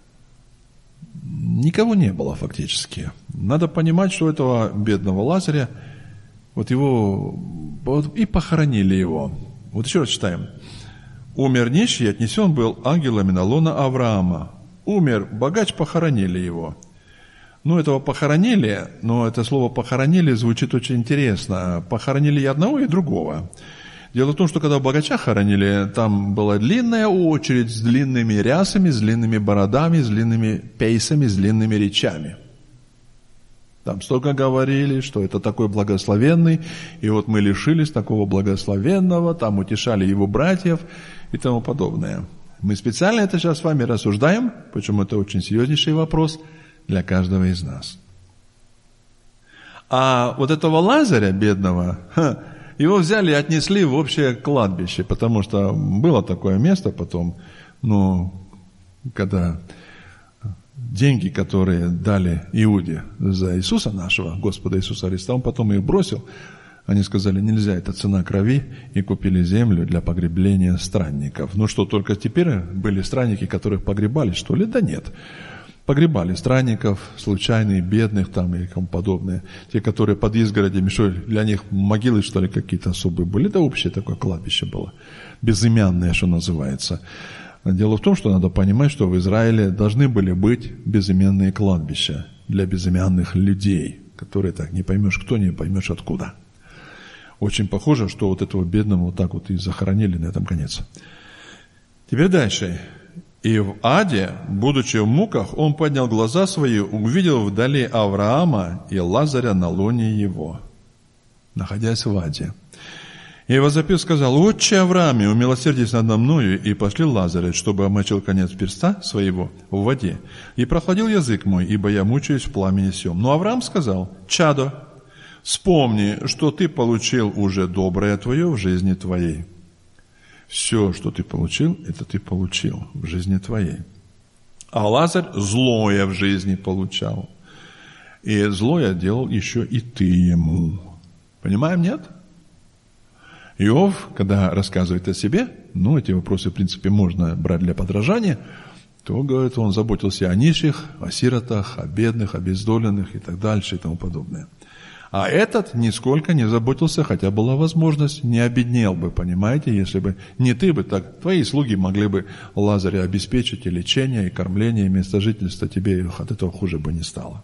Speaker 1: никого не было фактически. Надо понимать, что этого бедного Лазаря, вот его, вот и похоронили его. Вот еще раз читаем. Умер нищий, отнесен был ангелами на лоно Авраама. Умер богач, похоронили его. Ну, этого похоронили, но это слово «похоронили» звучит очень интересно. Похоронили и одного, и другого. Дело в том, что когда богача хоронили, там была длинная очередь с длинными рясами, с длинными бородами, с длинными пейсами, с длинными речами. Там столько говорили, что это такой благословенный, и вот мы лишились такого благословенного, там утешали его братьев и тому подобное. Мы специально это сейчас с вами рассуждаем, почему это очень серьезнейший вопрос для каждого из нас. А вот этого Лазаря, бедного, его взяли и отнесли в общее кладбище, потому что было такое место потом, ну, когда деньги, которые дали Иуде за Иисуса нашего, Господа Иисуса Христа, он потом их бросил. Они сказали, нельзя, это цена крови, и купили землю для погребления странников. Ну что, только теперь были странники, которых погребали, что ли? Да нет. Погребали странников, случайных, бедных там и тому подобное. Те, которые под изгородями, что для них могилы, что ли, какие-то особые были. Да общее такое кладбище было, безымянное, что называется. Дело в том, что надо понимать, что в Израиле должны были быть безымянные кладбища для безымянных людей, которые так не поймешь кто, не поймешь откуда. Очень похоже, что вот этого бедного вот так вот и захоронили, на этом конец. Теперь дальше. «И в аде, будучи в муках, он поднял глаза свои, увидел вдали Авраама и Лазаря на лоне его», находясь в аде. «И возопил, сказал, отче Аврааме, умилосердись надо мною, и пошли Лазаря, чтобы омочил конец перста своего в воде, и прохладил язык мой, ибо я мучаюсь в пламени сем. Но Авраам сказал, чадо, вспомни, что ты получил уже доброе твое в жизни твоей». Все, что ты получил, это ты получил в жизни твоей. А Лазарь злое в жизни получал. И злое делал еще и ты ему. Понимаем, нет? Иов, когда рассказывает о себе, ну, эти вопросы, в принципе, можно брать для подражания, то, говорит, он заботился о нищих, о сиротах, о бедных, о обездоленных и так дальше и тому подобное. А этот нисколько не заботился, хотя была возможность, не обеднел бы, понимаете, если бы не ты бы, так твои слуги могли бы Лазаря обеспечить и лечение, и кормление, и место жительства, тебе от этого хуже бы не стало.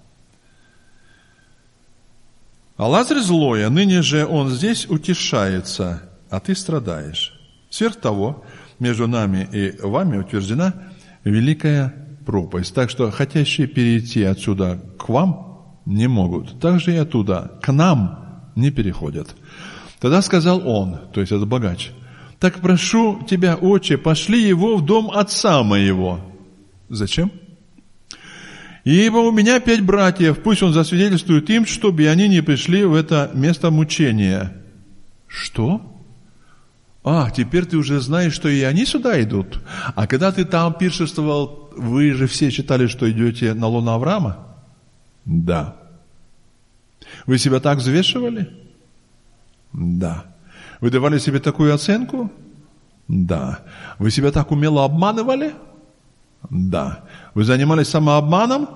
Speaker 1: А Лазарь злой, а ныне же он здесь утешается, а ты страдаешь. Сверх того, между нами и вами утверждена великая пропасть, так что хотящие перейти отсюда к вам не могут. Также и оттуда к нам не переходят. Тогда сказал он, то есть это богач, так прошу тебя, отче, пошли его в дом отца моего. Зачем? Ибо у меня пять братьев, пусть он засвидетельствует им, чтобы они не пришли в это место мучения. Что? А, теперь ты уже знаешь, что и они сюда идут. А когда ты там пиршествовал, вы же все считали, что идете на лоно Авраама? Да. Вы себя так взвешивали? Да. Вы давали себе такую оценку? Да. Вы себя так умело обманывали? Да. Вы занимались самообманом?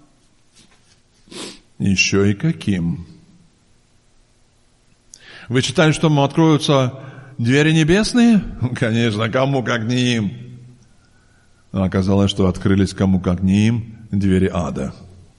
Speaker 1: Еще и каким? Вы считали, что вам откроются двери небесные? Конечно, кому как не им. Но оказалось, что открылись кому как не им двери ада.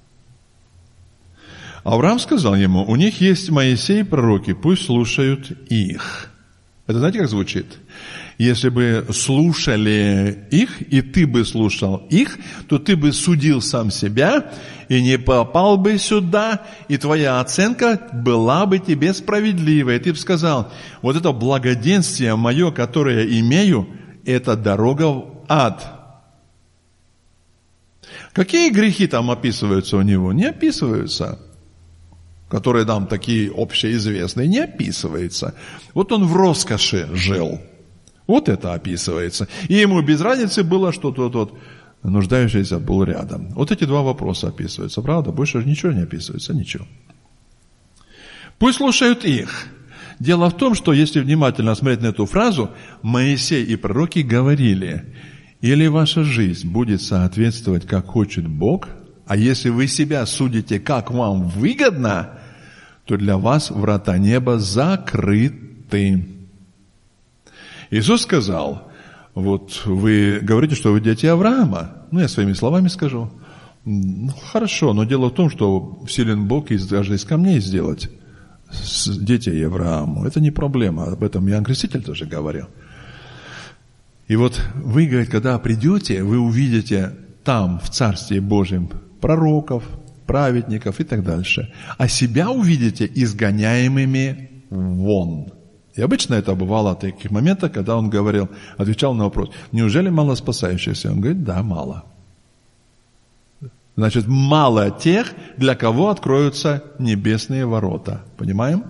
Speaker 1: Авраам сказал ему, у них есть Моисей и пророки, пусть слушают их. Это знаете, как звучит? Если бы слушали их, и ты бы слушал их, то ты бы судил сам себя, и не попал бы сюда, и твоя оценка была бы тебе справедливой. И ты бы сказал, вот это благоденствие мое, которое имею, это дорога в ад. Какие грехи там описываются у него? Не описываются. Которые нам такие общеизвестные, не описывается. Вот он в роскоши жил. Вот это описывается. И ему без разницы было, что тот вот нуждающийся был рядом. Вот эти два вопроса описываются, правда? Больше ничего не описывается, ничего. Пусть слушают их. Дело в том, что если внимательно смотреть на эту фразу, Моисей и пророки говорили, или ваша жизнь будет соответствовать, как хочет Бог, а если вы себя судите, как вам выгодно, то для вас врата неба закрыты. Иисус сказал, вот вы говорите, что вы дети Авраама. Ну, я своими словами скажу. Ну, хорошо, но дело в том, что силен Бог из, даже из камней сделать детей Аврааму. Это не проблема, об этом Иоанн Креститель тоже говорил. И вот вы, говорит, когда придете, вы увидите там, в Царстве Божьем, пророков, праведников и так дальше. А себя увидите изгоняемыми вон. И обычно это бывало в таких моментах, когда он говорил, отвечал на вопрос, неужели мало спасающихся? Он говорит, да, мало. Значит, мало тех, для кого откроются небесные ворота. Понимаем?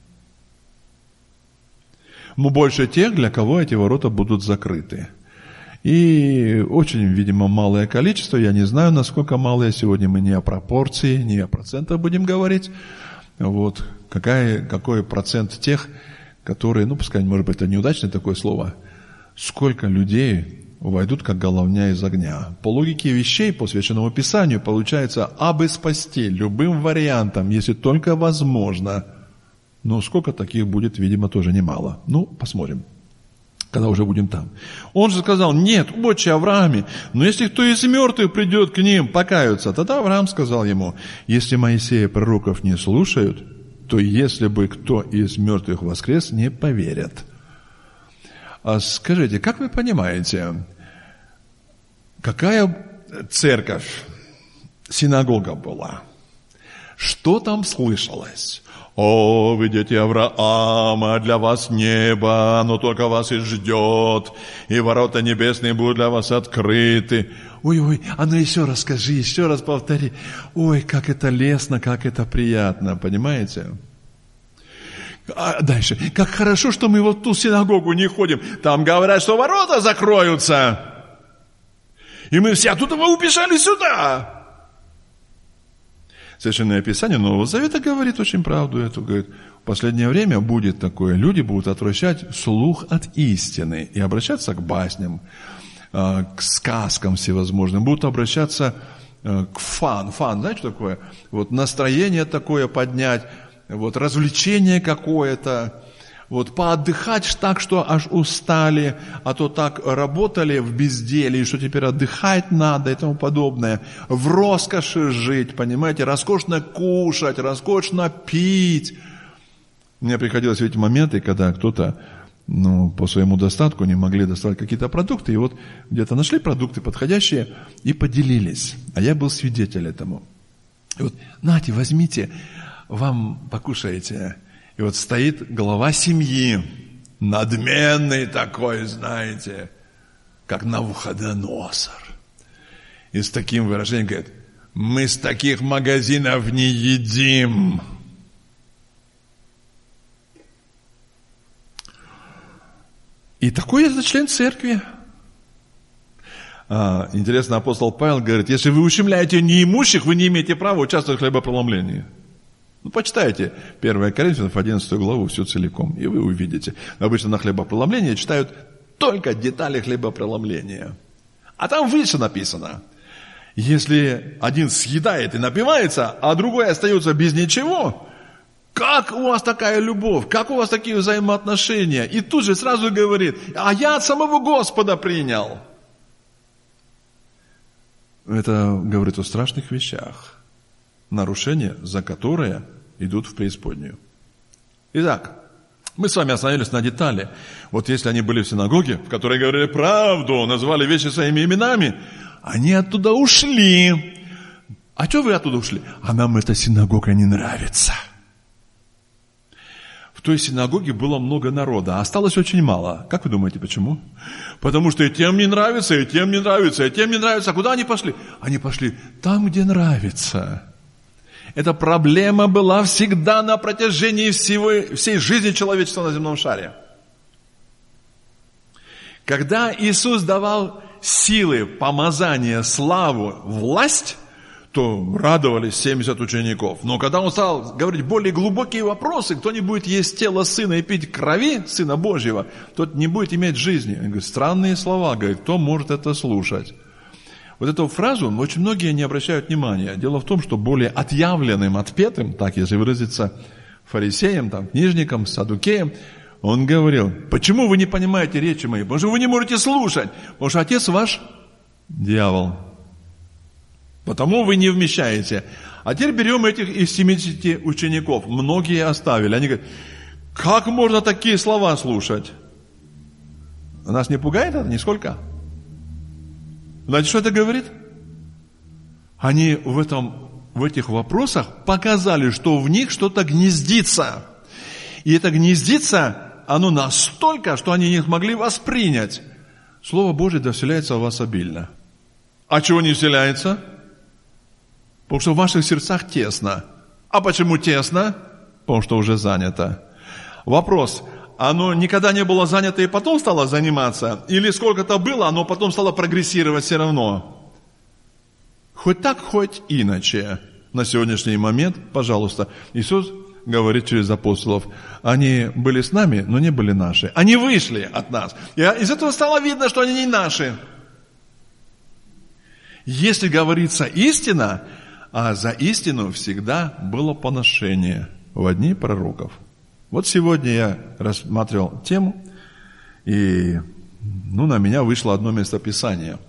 Speaker 1: Но больше тех, для кого эти ворота будут закрыты. И очень, видимо, малое количество, я не знаю, насколько малое, сегодня мы не о пропорции, не о процентах будем говорить. Вот, какая, какой процент тех, которые, ну, пускай, может быть, это неудачное такое слово, сколько людей войдут, как головня из огня. По логике вещей, по Священному Писанию, получается, абы спасти любым вариантом, если только возможно. Но сколько таких будет, видимо, тоже немало. Ну, посмотрим, когда уже будем там. Он же сказал, нет, отче Аврааме, но если кто из мертвых придет к ним покаются, тогда Авраам сказал ему, если Моисея пророков не слушают, то если бы кто из мертвых воскрес, не поверят. А скажите, как вы понимаете, какая церковь, синагога была? Что там слышалось? О, вы дети Авраама, для вас небо, оно только вас и ждет, и ворота небесные будут для вас открыты. Ой-ой, а ну еще раз скажи, еще раз повтори. Ой, как это лестно, как это приятно, понимаете? А дальше, как хорошо, что мы вот в ту синагогу не ходим. Там говорят, что ворота закроются. И мы все оттуда убежали сюда. Священное Писание Нового Завета говорит очень правду эту. Говорит, в последнее время будет такое, люди будут отвращать слух от истины и обращаться к басням, к сказкам всевозможным, будут обращаться к фан. Фан, знаете, что такое? Вот настроение такое поднять, вот развлечение какое-то, вот поотдыхать так, что аж устали, а то так работали в безделии, что теперь отдыхать надо и тому подобное. В роскоши жить, понимаете, роскошно кушать, роскошно пить. Мне приходилось видеть моменты, когда кто-то, ну, по своему достатку не могли доставать какие-то продукты, и вот где-то нашли продукты подходящие и поделились. А я был свидетель этому. И вот, нате, возьмите, вам покушаете. И вот стоит глава семьи, надменный такой, знаете, как Навуходоносор. И с таким выражением говорит, мы с таких магазинов не едим. И такой это член церкви. А, интересно, апостол Павел говорит, если вы ущемляете неимущих, вы не имеете права участвовать в хлебопроломлении. Ну, почитайте первое Коринфянам, одиннадцатую главу, всю целиком, и вы увидите. Обычно на хлебопроломление читают только детали хлебопроломления. А там выше написано, если один съедает и напивается, а другой остается без ничего, как у вас такая любовь, как у вас такие взаимоотношения? И тут же сразу говорит, а я от самого Господа принял. Это говорит о страшных вещах. Нарушения, за которые идут в преисподнюю. Итак, мы с вами остановились на детали. Вот если они были в синагоге, в которой говорили правду, назвали вещи своими именами, они оттуда ушли. А что вы оттуда ушли? А нам эта синагога не нравится. В той синагоге было много народа, а осталось очень мало. Как вы думаете, почему? Потому что и тем не нравится, и тем не нравится, и тем не нравится. А куда они пошли? Они пошли там, где нравится. Эта проблема была всегда на протяжении всего, всей жизни человечества на земном шаре. Когда Иисус давал силы, помазание, славу, власть, то радовались семьдесят учеников. Но когда Он стал говорить более глубокие вопросы, кто не будет есть тело Сына и пить крови Сына Божьего, тот не будет иметь жизни. Он говорит, странные слова, говорит, кто может это слушать? Вот эту фразу очень многие не обращают внимания. Дело в том, что более отъявленным, отпетым, так если выразиться, фарисеям, там, книжникам, саддукеям, он говорил, почему вы не понимаете речи моей? Потому что вы не можете слушать, потому что отец ваш дьявол. Потому вы не вмещаете. А теперь берем этих из семидесяти учеников. Многие оставили. Они говорят, как можно такие слова слушать? Нас не пугает это нисколько? Знаете, что это говорит? Они в, этом, в этих вопросах показали, что в них что-то гнездится. И это гнездится оно настолько, что они не смогли воспринять. Слово Божие да вселяется в вас обильно. А чего не вселяется? Потому что в ваших сердцах тесно. А почему тесно? Потому что уже занято. Вопрос. Оно никогда не было занято и потом стало заниматься? Или сколько-то было, оно потом стало прогрессировать все равно? Хоть так, хоть иначе. На сегодняшний момент, пожалуйста, Иисус говорит через апостолов, они были с нами, но не были наши. Они вышли от нас. И из этого стало видно, что они не наши. Если говорится истина, а за истину всегда было поношение в дни пророков. Вот сегодня я рассматривал тему, и ну, на меня вышло одно местописание.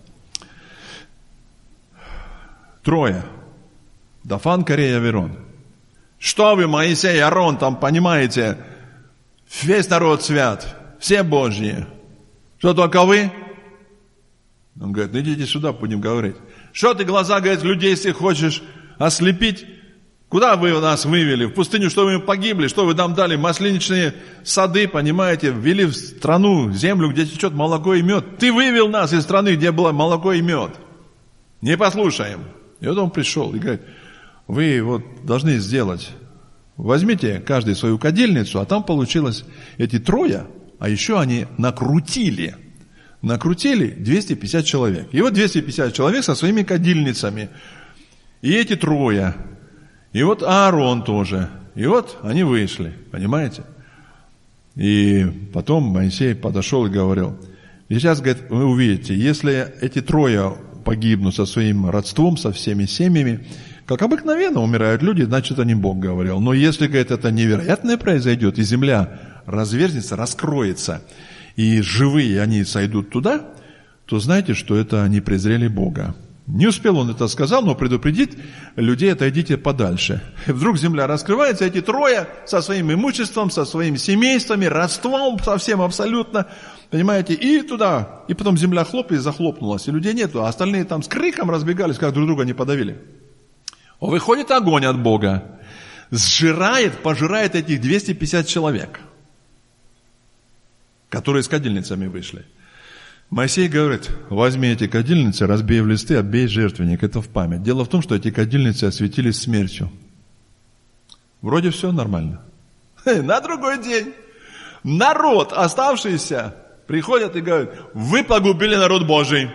Speaker 1: Трое. Дафан, Корей, Аверон. Что вы, Моисей и Арон, там, понимаете, весь народ свят, все Божьи. Что только вы? Он говорит, ну идите сюда, будем говорить. Что ты глаза, говорит, людей всех хочешь ослепить? Куда вы нас вывели? В пустыню, что вы погибли? Что вы нам дали? Масленичные сады, понимаете, ввели в страну, землю, где течет молоко и мед. Ты вывел нас из страны, где было молоко и мед. Не послушаем. И вот он пришел и говорит, вы вот должны сделать, возьмите каждый свою кадильницу, а там получилось эти трое, а еще они накрутили. Накрутили двести пятьдесят человек. И вот двести пятьдесят человек со своими кадильницами. И эти трое. И вот Аарон тоже. И вот они вышли, понимаете? И потом Моисей подошел и говорил, и сейчас, говорит, вы увидите, если эти трое погибнут со своим родством, со всеми семьями, как обыкновенно умирают люди, значит, это не Бог говорил. Но если, говорит, это невероятное произойдет, и земля разверзнется, раскроется, и живые они сойдут туда, то знаете, что это они презрели Бога. Не успел он это сказал, но предупредить людей, отойдите подальше. И вдруг земля раскрывается, эти трое со своим имуществом, со своими семействами, родством совсем абсолютно, понимаете, и туда. И потом земля хлоп и захлопнулась, и людей нету, а остальные там с криком разбегались, как друг друга не подавили. Выходит огонь от Бога, сжирает, пожирает этих двести пятьдесят человек, которые с кадильницами вышли. Моисей говорит, возьми эти кадильницы, разбей в листы, оббей жертвенник. Это в память. Дело в том, что эти кадильницы осветились смертью. Вроде все нормально. На другой день народ, оставшийся, приходят и говорят, вы погубили народ Божий.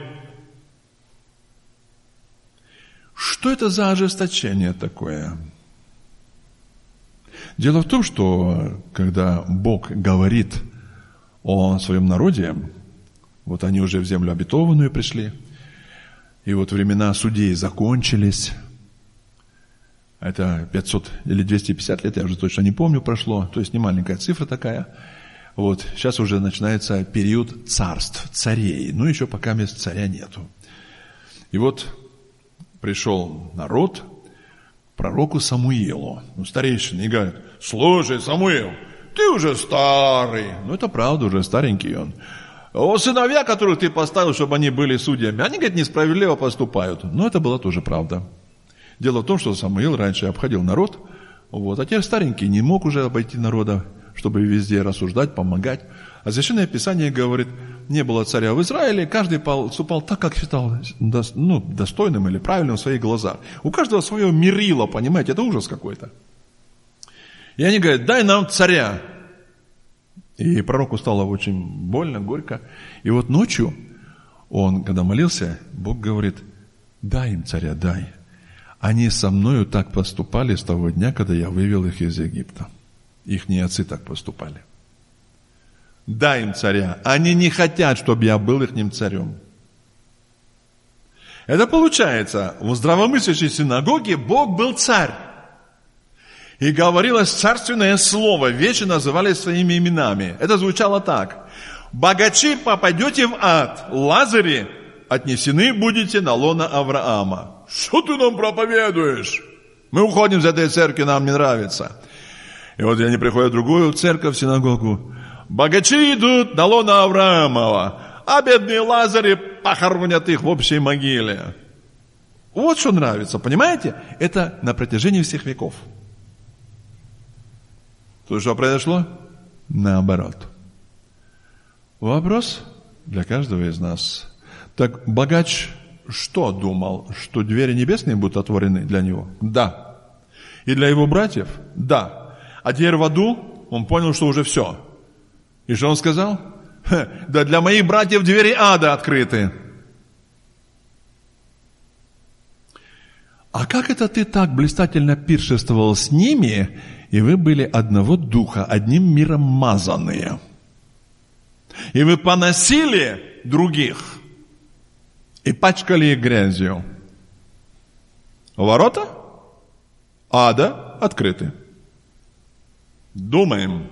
Speaker 1: Что это за ожесточение такое? Дело в том, что когда Бог говорит о своем народе, вот они уже в землю обетованную пришли, и вот времена судей закончились. Это пятьсот или двести пятьдесят лет, я уже точно не помню, прошло, то есть не маленькая цифра такая. Вот сейчас уже начинается период царств, царей, ну еще пока мест царя нету. И вот пришел народ к пророку Самуилу, ну старейшины, и говорят, слушай, Самуил, ты уже старый. Ну это правда, уже старенький он. О, сыновья, которых ты поставил, чтобы они были судьями, они, говорит, несправедливо поступают. Но это была тоже правда. Дело в том, что Самуил раньше обходил народ, вот, а теперь старенький не мог уже обойти народа, чтобы везде рассуждать, помогать. А Священное Писание говорит, не было царя в Израиле, каждый поступал так, как считал ну, достойным или правильным в своих глазах. У каждого свое мерило, понимаете, это ужас какой-то. И они говорят, дай нам царя. И пророку стало очень больно, горько. И вот ночью он, когда молился, Бог говорит, дай им царя, дай. Они со мною так поступали с того дня, когда я вывел их из Египта. Ихние отцы так поступали. Дай им царя. Они не хотят, чтобы я был ихним царем. Это получается, в здравомыслящей синагоге Бог был царь. И говорилось царственное слово, вещи назывались своими именами. Это звучало так. Богачи, попадете в ад, лазари, отнесены будете на лоно Авраама. Что ты нам проповедуешь? Мы уходим из этой церкви, нам не нравится. И вот они приходят в другую церковь, в синагогу. Богачи идут на лоно Авраамова, а бедные лазари похоронят их в общей могиле. Вот что нравится, понимаете? Это на протяжении всех веков. То, что произошло? Наоборот. Вопрос для каждого из нас. Так богач что думал? Что двери небесные будут отворены для него? Да. И для его братьев? Да. А теперь в аду он понял, что уже все. И что он сказал? Да для моих братьев двери ада открыты. А как это ты так блистательно пиршествовал с ними, и вы были одного духа, одним миром мазанные? И вы поносили других и пачкали их грязью. Ворота ада открыты. Думаем.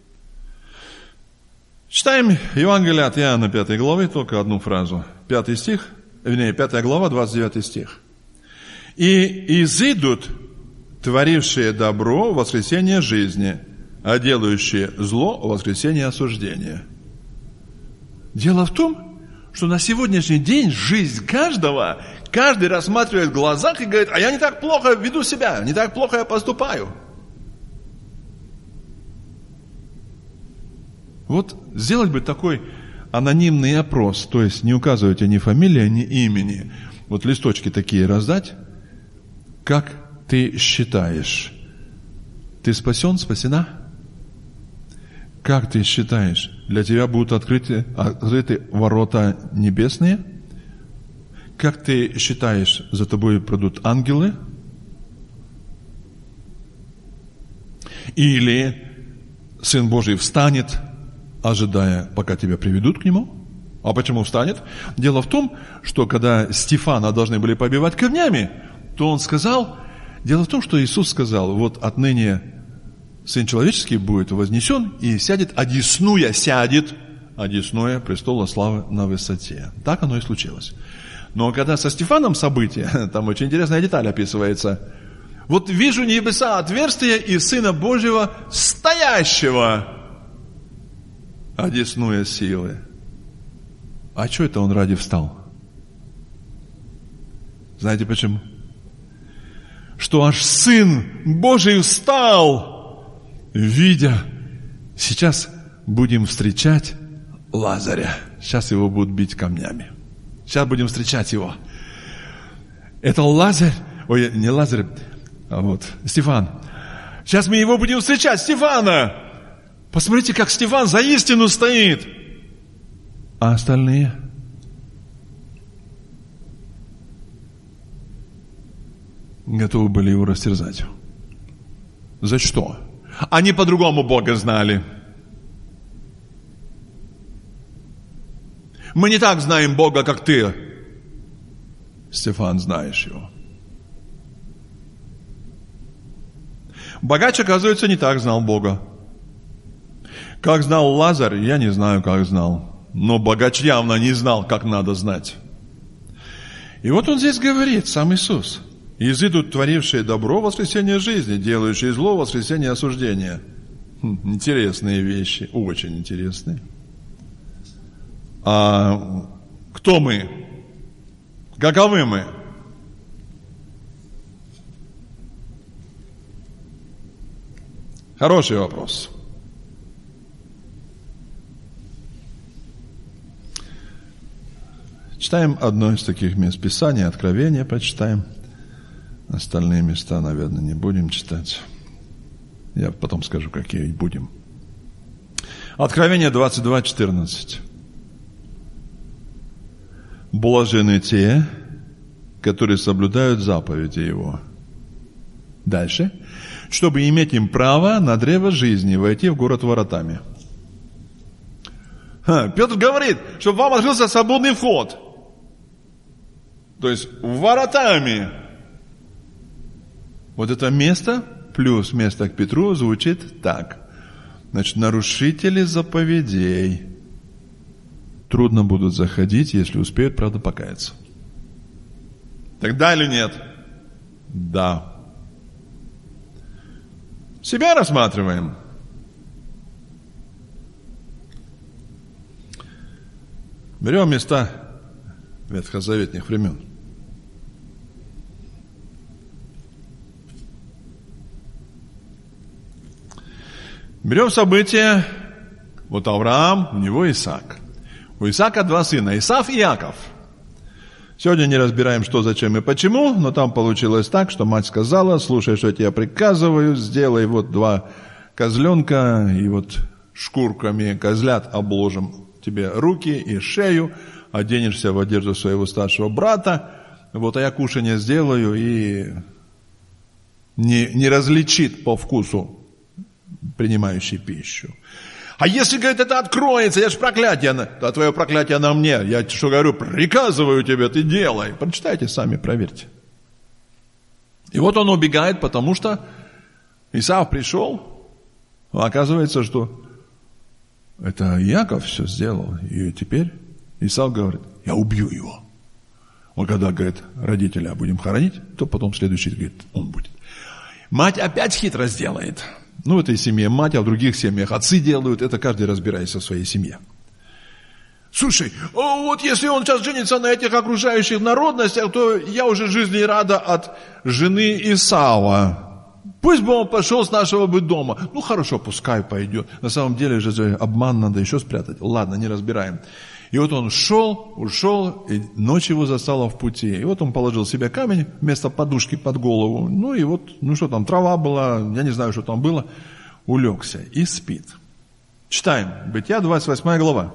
Speaker 1: Читаем Евангелие от Иоанна пятой главы, только одну фразу. Пятый стих, вернее, пятая глава, двадцать девятый стих. «И изыдут творившие добро в воскресение жизни, а делающие зло в воскресение осуждения». Дело в том, что на сегодняшний день жизнь каждого, каждый рассматривает в глазах и говорит: а я не так плохо веду себя, не так плохо я поступаю. Вот сделать бы такой анонимный опрос, то есть не указывайте ни фамилии, ни имени. Вот листочки такие раздать. Как ты считаешь, ты спасен, спасена? Как ты считаешь, для тебя будут открыты, открыты ворота небесные? Как ты считаешь, за тобой придут ангелы? Или Сын Божий встанет, ожидая, пока тебя приведут к Нему? А почему встанет? Дело в том, что когда Стефана должны были побивать камнями, то он сказал, дело в том, что Иисус сказал: вот отныне Сын Человеческий будет вознесен и сядет, одесную сядет, одесную престола славы на высоте. Так оно и случилось. Но когда со Стефаном событие, там очень интересная деталь описывается. Вот вижу небеса отверстия и Сына Божьего стоящего, одесную силы. А что это он ради встал? Знаете почему? Что аж Сын Божий встал, видя, сейчас будем встречать Лазаря. Сейчас его будут бить камнями. Сейчас будем встречать его. Это Лазарь, ой, не Лазарь, а вот Стефан. Сейчас мы его будем встречать, Стефана. Посмотрите, как Стефан за истину стоит. А остальные? Готовы были его растерзать. За что? Они по-другому Бога знали. Мы не так знаем Бога, как ты. Стефан, знаешь его. Богач, оказывается, не так знал Бога. Как знал Лазарь, я не знаю, как знал. Но богач явно не знал, как надо знать. И вот он здесь говорит, сам Иисус: изыдут творившие добро в воскресение жизни, делающие зло в воскресение осуждения. Хм, интересные вещи, очень интересные. А кто мы? Каковы мы? Хороший вопрос. Читаем одно из таких мест Писания, Откровение прочитаем. Остальные места, наверное, не будем читать. Я потом скажу, какие будем. Откровение двадцать два четырнадцать. Блаженны те, которые соблюдают заповеди Его. Дальше. Чтобы иметь им право на древо жизни войти в город воротами. Ха, Петр говорит, чтобы вам открылся свободный вход. То есть воротами. Вот это место плюс место к Петру звучит так. Значит, нарушители заповедей трудно будут заходить, если успеют, правда, покаяться. Тогда или нет? Да. Себя рассматриваем. Берем места ветхозаветных времен. Берем события, вот Авраам, у него Исаак. У Исаака два сына, Исав и Иаков. Сегодня не разбираем, что, зачем и почему, но там получилось так, что мать сказала: слушай, что я тебе приказываю, сделай вот два козленка, и вот шкурками козлят обложим тебе руки и шею, оденешься в одежду своего старшего брата, вот, а я кушанье сделаю, и не, не различит по вкусу принимающий пищу. А если, говорит, это откроется, это же проклятие, а твое проклятие на мне, я что говорю, приказываю тебе, ты делай. Прочитайте сами, проверьте. И вот он убегает, потому что Исав пришел, а оказывается, что это Иаков все сделал, и теперь Исав говорит: я убью его. Он когда, говорит, родителя будем хоронить, то потом следующий, говорит, он будет. Мать опять хитро сделает. Ну, в этой семье мать, а в других семьях отцы делают. Это каждый разбирается в своей семье. Слушай, вот если он сейчас женится на этих окружающих народностях, то я уже жизни рада от жены Исава. Пусть бы он пошел с нашего бы дома. Ну, хорошо, пускай пойдет. На самом деле же обман надо еще спрятать. Ладно, не разбираем. И вот он шел, ушел, и ночь его застала в пути. И вот он положил себе камень вместо подушки под голову. Ну и вот, ну что там, трава была, я не знаю, что там было. Улегся и спит. Читаем. Бытия, двадцать восьмая глава.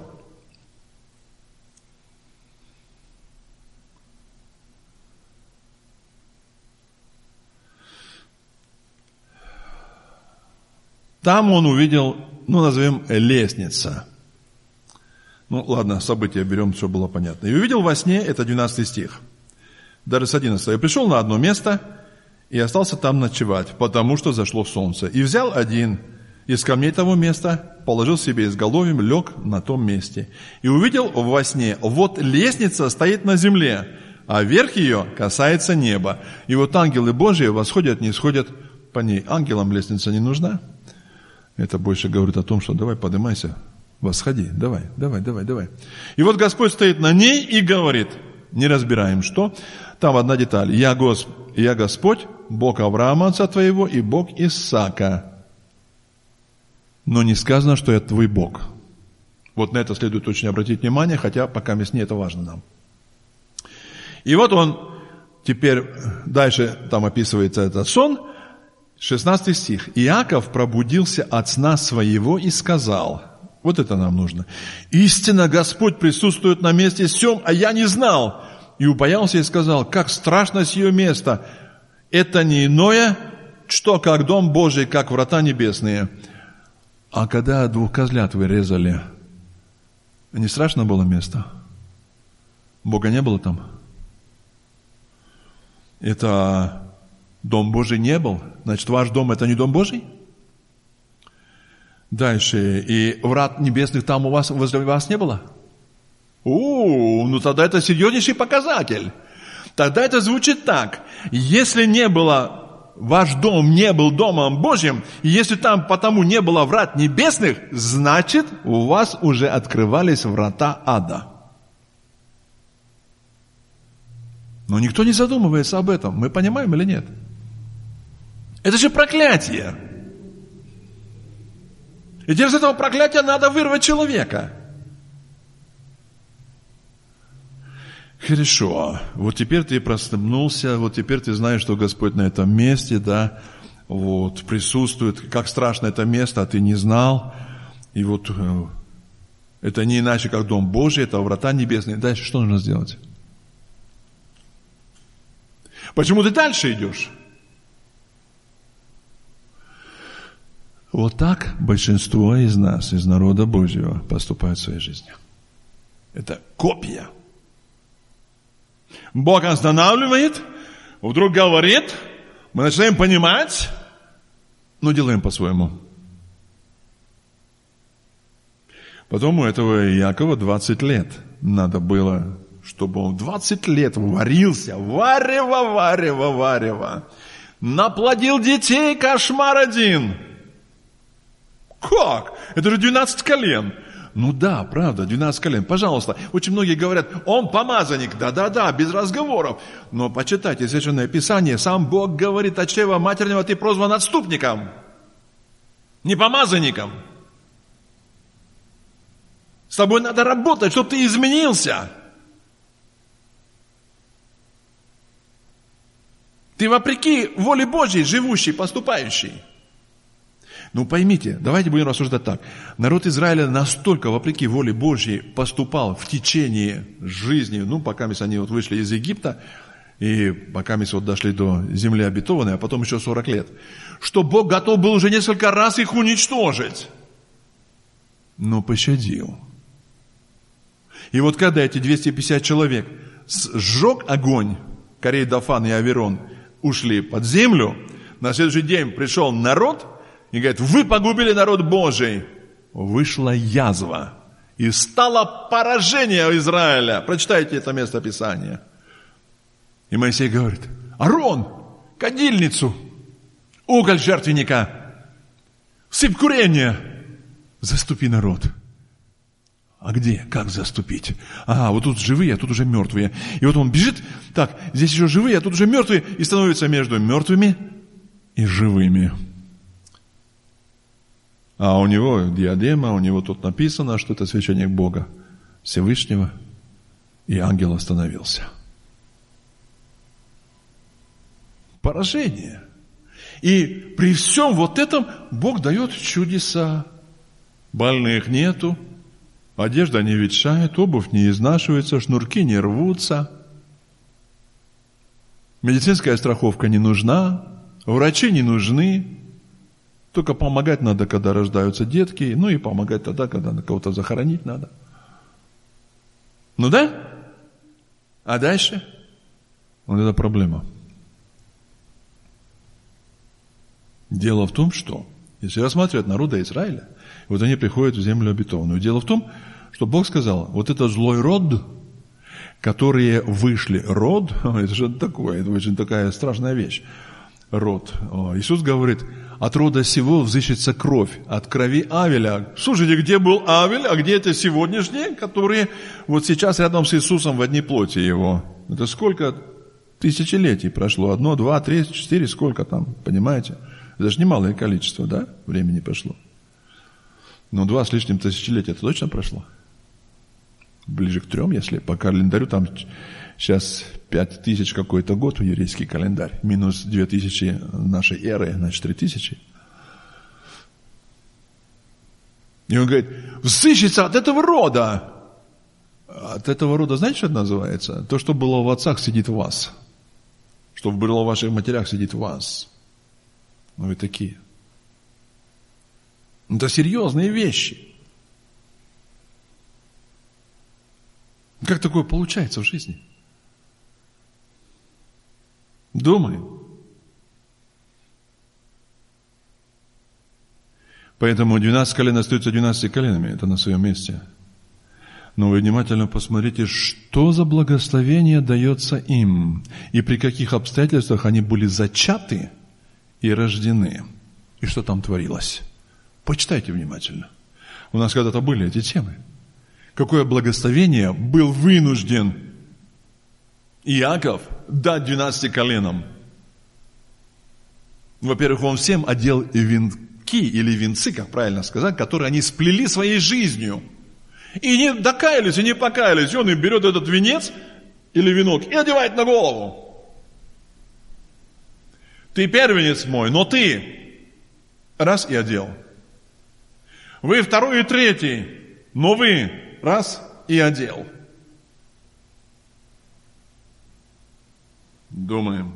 Speaker 1: Там он увидел, ну назовем, лестница. Ну, ладно, события берем, чтобы было понятно. И увидел во сне, это двенадцатый стих, даже с одиннадцатого. И пришел на одно место и остался там ночевать, потому что зашло солнце. И взял один из камней того места, положил себе изголовьем, лег на том месте. И увидел во сне, вот лестница стоит на земле, а верх ее касается неба. И вот ангелы Божьи восходят, не сходят по ней. Ангелам лестница не нужна. Это больше говорит о том, что давай поднимайся. Восходи, давай, давай, давай, давай. И вот Господь стоит на ней и говорит, не разбираем что, там одна деталь. Я, Госп... я Господь, Бог Авраама, отца твоего, и Бог Исаака. Но не сказано, что я твой Бог. Вот на это следует очень обратить внимание, хотя пока не это важно нам. И вот он теперь, дальше там описывается этот сон, шестнадцатый стих. Иаков пробудился от сна своего и сказал... Вот это нам нужно. Истинно Господь присутствует на месте сем, а я не знал. И упоялся и сказал, как страшно сие место. Это не иное, что как дом Божий, как врата небесные. А когда двух козлят вы резали, не страшно было место? Бога не было там? Это дом Божий не был? Значит, ваш дом это не дом Божий? Дальше. И врат небесных там у вас, возле вас не было? У, ну тогда это серьезнейший показатель. Тогда это звучит так. Если не было, ваш дом не был домом Божьим, и если там потому не было врат небесных, значит, у вас уже открывались врата ада. Но никто не задумывается об этом. Мы понимаем или нет? Это же проклятие. И через этого проклятия надо вырвать человека. Хорошо. Вот теперь ты проснулся, вот теперь ты знаешь, что Господь на этом месте, да, вот, присутствует. Как страшно это место, а ты не знал. И вот это не иначе, как дом Божий, это врата небесные. Дальше что нужно сделать? Почему ты дальше идешь? Вот так большинство из нас, из народа Божьего, поступает в своей жизни. Это копия. Бог останавливает, вдруг говорит, мы начинаем понимать, но делаем по-своему. Потом у этого Иакова двадцать лет надо было, чтобы он двадцать лет варился, варево, варево, варево, наплодил детей, кошмар один. Как? Это же двенадцать колен. Ну да, правда, двенадцать колен. Пожалуйста. Очень многие говорят, он помазанник. Да-да-да, без разговоров. Но почитайте Священное Писание. Сам Бог говорит, от чрева матернего ты прозван отступником. Не помазанником. С тобой надо работать, чтобы ты изменился. Ты вопреки воле Божьей живущий, поступающий. Ну поймите, давайте будем рассуждать так. Народ Израиля настолько вопреки воле Божьей поступал в течение жизни, ну пока они вот вышли из Египта, и пока мы вот дошли до земли обетованной, а потом еще сорок лет, что Бог готов был уже несколько раз их уничтожить. Но пощадил. И вот когда эти двести пятьдесят человек сжег огонь, Корей, Дафан и Аверон ушли под землю, на следующий день пришел народ и говорит: вы погубили народ Божий. Вышла язва, и стало поражение Израиля. Прочитайте это место Писания. И Моисей говорит: Арон, кадильницу, уголь жертвенника, сыпь курения, заступи народ. А где? Как заступить? Ага, вот тут живые, а тут уже мертвые. И вот он бежит, так, здесь еще живые, а тут уже мертвые, и становится между мертвыми и живыми. А у него диадема, у него тут написано, что это священник Бога Всевышнего, и ангел остановился. Поражение. И при всем вот этом Бог дает чудеса. Больных нету, одежда не ветшает, обувь не изнашивается, шнурки не рвутся. Медицинская страховка не нужна, врачи не нужны. Только помогать надо, когда рождаются детки, ну и помогать тогда, когда кого-то захоронить надо. Ну да? А дальше? Вот это проблема. Дело в том, что, если рассматривать народа Израиля, вот они приходят в землю обетованную. Дело в том, что Бог сказал, вот этот злой род, которые вышли, род, это же такое, это очень такая страшная вещь, род. Иисус говорит, от рода сего взыщется кровь, от крови Авеля. Слушайте, где был Авель, а где это сегодняшние, которые вот сейчас рядом с Иисусом в одни плоти его? Это сколько тысячелетий прошло? Одно, два, три, четыре, сколько там, понимаете? Это же немалое количество, да, времени прошло. Но два с лишним тысячелетия это точно прошло? Ближе к трем, если по календарю там сейчас пять тысяч какой-то год, еврейский календарь, минус две тысячи нашей эры, значит три тысячи. И он говорит, взыщется от этого рода. От этого рода, знаете, что это называется? То, что было в отцах, сидит в вас. Что было в ваших матерях, сидит в вас. Ну, вы такие. Это серьезные вещи. Как такое получается в жизни? Думай. Поэтому двенадцать колен остаются двенадцатью коленами. Это на своем месте. Но вы внимательно посмотрите, что за благословение дается им. И при каких обстоятельствах они были зачаты и рождены. И что там творилось. Почитайте внимательно. У нас когда-то были эти темы. Какое благословение был вынужден Иаков дать двенадцати коленам. Во-первых, он всем одел венки или венцы, как правильно сказать, которые они сплели своей жизнью. И не докаялись, и не покаялись. И он им берет этот венец или венок и одевает на голову. Ты первенец мой, но ты раз и одел. Вы второй и третий, но вы раз и одел. Думаем.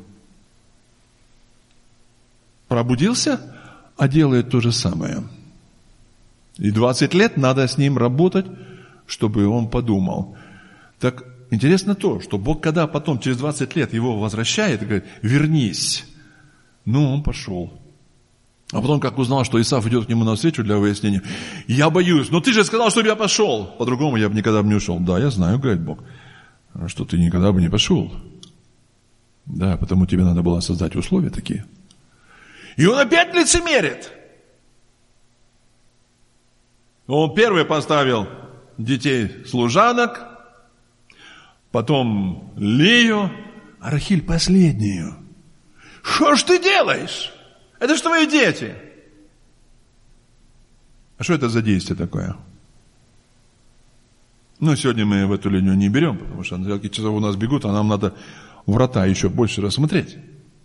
Speaker 1: Пробудился, а делает то же самое. И двадцать лет надо с ним работать, чтобы он подумал. Так интересно то, что Бог, когда потом через двадцать лет его возвращает и говорит, вернись. Ну, он пошел. А потом, как узнал, что Исав идет к нему навстречу для выяснения, я боюсь, но ты же сказал, чтобы я пошел. По-другому я бы никогда бы не ушел. Да, я знаю, говорит Бог, что ты никогда бы не пошел. Да, потому тебе надо было создать условия такие. И он опять лицемерит. Он первый поставил детей служанок, потом Лию, а Рахиль последнюю. Что ж ты делаешь? Это же твои дети. А что это за действие такое? Но сегодня мы в эту линию не берем, потому что стрелки часов у нас бегут, а нам надо врата еще больше рассмотреть.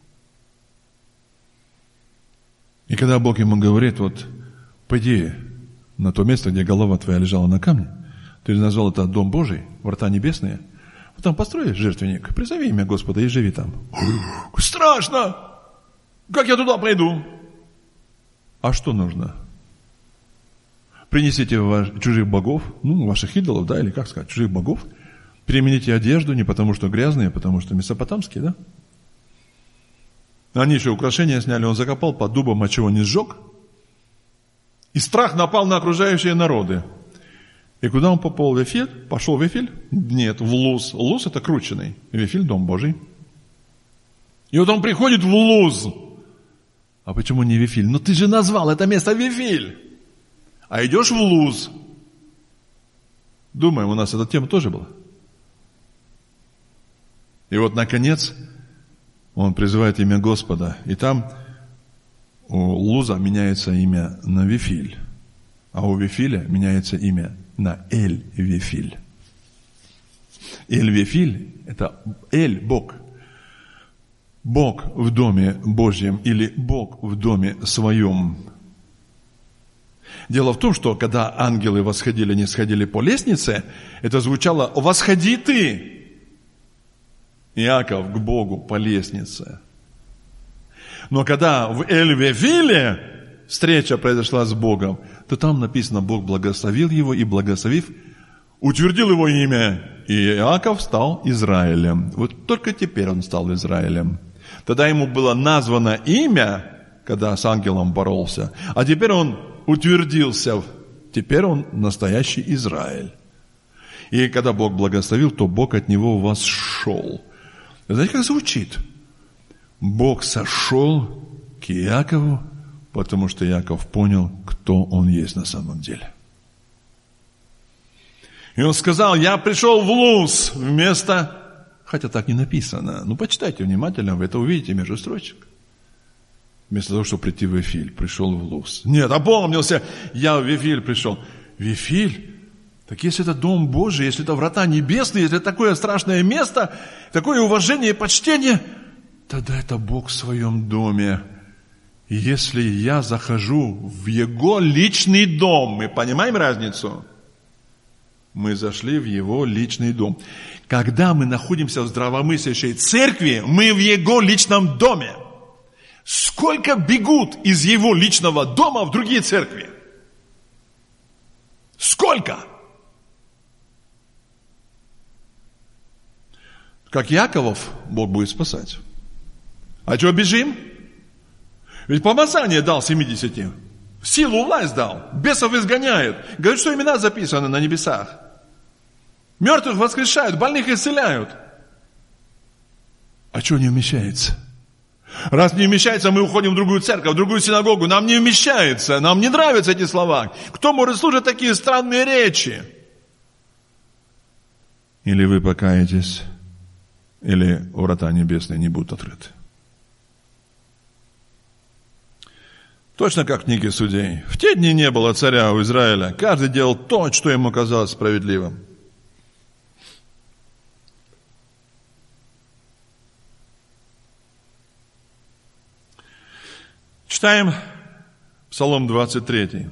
Speaker 1: И когда Бог ему говорит, вот, пойди на то место, где голова твоя лежала на камне, ты назвал это Дом Божий, врата небесные, вот там построй жертвенник, призови имя Господа и живи там. Страшно! Как я туда пойду? А что нужно? Принесите ваш, чужих богов, ну, ваших идолов, да, или как сказать, чужих богов, перемените одежду не потому, что грязные, а потому, что месопотамские, да? Они еще украшения сняли, он закопал под дубом, а чего не сжег. И страх напал на окружающие народы. И куда он попал? В Вифиль? Пошел в Вифиль? Нет, в Луз. Луз это крученый. Вифиль, Дом Божий. И вот он приходит в Луз. А почему не Вифиль? Ну ты же назвал это место Вифиль. А идешь в Луз. Думаем, у нас эта тема тоже была. И вот, наконец, он призывает имя Господа. И там у Луза меняется имя на Вифиль. А у Вифиля меняется имя на Эль-Вифиль. Эль-Вифиль – это Эль – Бог. Бог в доме Божьем или Бог в доме своем. Дело в том, что когда ангелы восходили, не сходили по лестнице, это звучало «восходи ты, Иаков, к Богу по лестнице». Но когда в Эль-Вифиле встреча произошла с Богом, то там написано, Бог благословил его и, благословив, утвердил его имя, и Иаков стал Израилем. Вот только теперь он стал Израилем. Тогда ему было названо имя, когда с ангелом боролся, а теперь он утвердился, теперь он настоящий Израиль. И когда Бог благословил, то Бог от него восшел. Знаете, как звучит? Бог сошел к Иакову, потому что Иаков понял, кто он есть на самом деле. И он сказал, я пришел в Луз вместо... Хотя так не написано. Ну, почитайте внимательно, вы это увидите между строчек. Вместо того, чтобы прийти в Вифиль, пришел в Луз. Нет, опомнился, я в Вифиль пришел. Вифиль? Так если это Дом Божий, если это врата небесные, если это такое страшное место, такое уважение и почтение, тогда это Бог в своем доме. И если я захожу в Его личный дом, мы понимаем разницу? Мы зашли в Его личный дом. Когда мы находимся в здравомыслящей церкви, мы в Его личном доме. Сколько бегут из Его личного дома в другие церкви? Сколько? Как Яковов Бог будет спасать. А что бежим? Ведь помазание дал семидесяти. Силу, власть дал. Бесов изгоняет. Говорит, что имена записаны на небесах. Мертвых воскрешают, больных исцеляют. А что не вмещается? Раз не вмещается, мы уходим в другую церковь, в другую синагогу. Нам не вмещается, нам не нравятся эти слова. Кто может слушать такие странные речи? Или вы покаетесь, или врата небесные не будут открыты. Точно как в книге Судей. В те дни не было царя у Израиля. Каждый делал то, что ему казалось справедливым. Читаем Псалом двадцать три.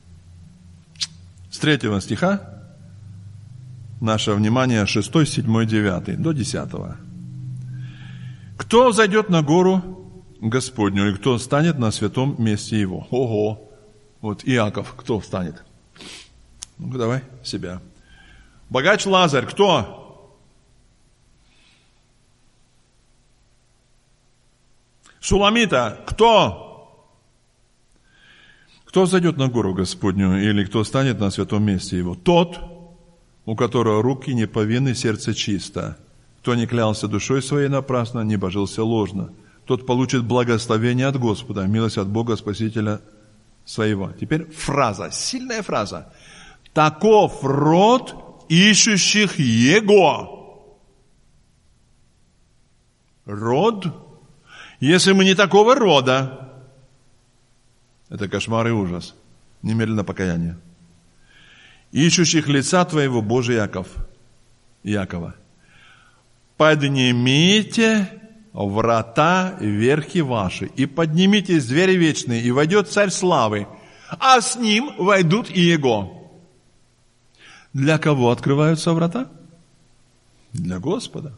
Speaker 1: С третьего стиха наше внимание шестой, седьмой, девятый до десятого. Кто зайдет на гору Господню, и кто станет на святом месте Его? Ого! Вот Иаков, кто станет? Ну-ка, давай себя. Богач Лазарь, кто? Суламита, кто? Кто зайдет на гору Господню, или кто станет на святом месте Его? Тот, у которого руки не повинны, сердце чисто. Кто не клялся душой своей напрасно, не божился ложно. Тот получит благословение от Господа, милость от Бога Спасителя своего. Теперь фраза, сильная фраза. Таков род ищущих Его. Род? Если мы не такого рода, это кошмар и ужас. Немедленно покаяние. ищущих лица Твоего, Боже Яков, Якова. Поднимите врата верхи ваши, и поднимитесь двери вечные, и войдет Царь славы, а с ним войдут и Его. Для кого открываются врата? Для Господа.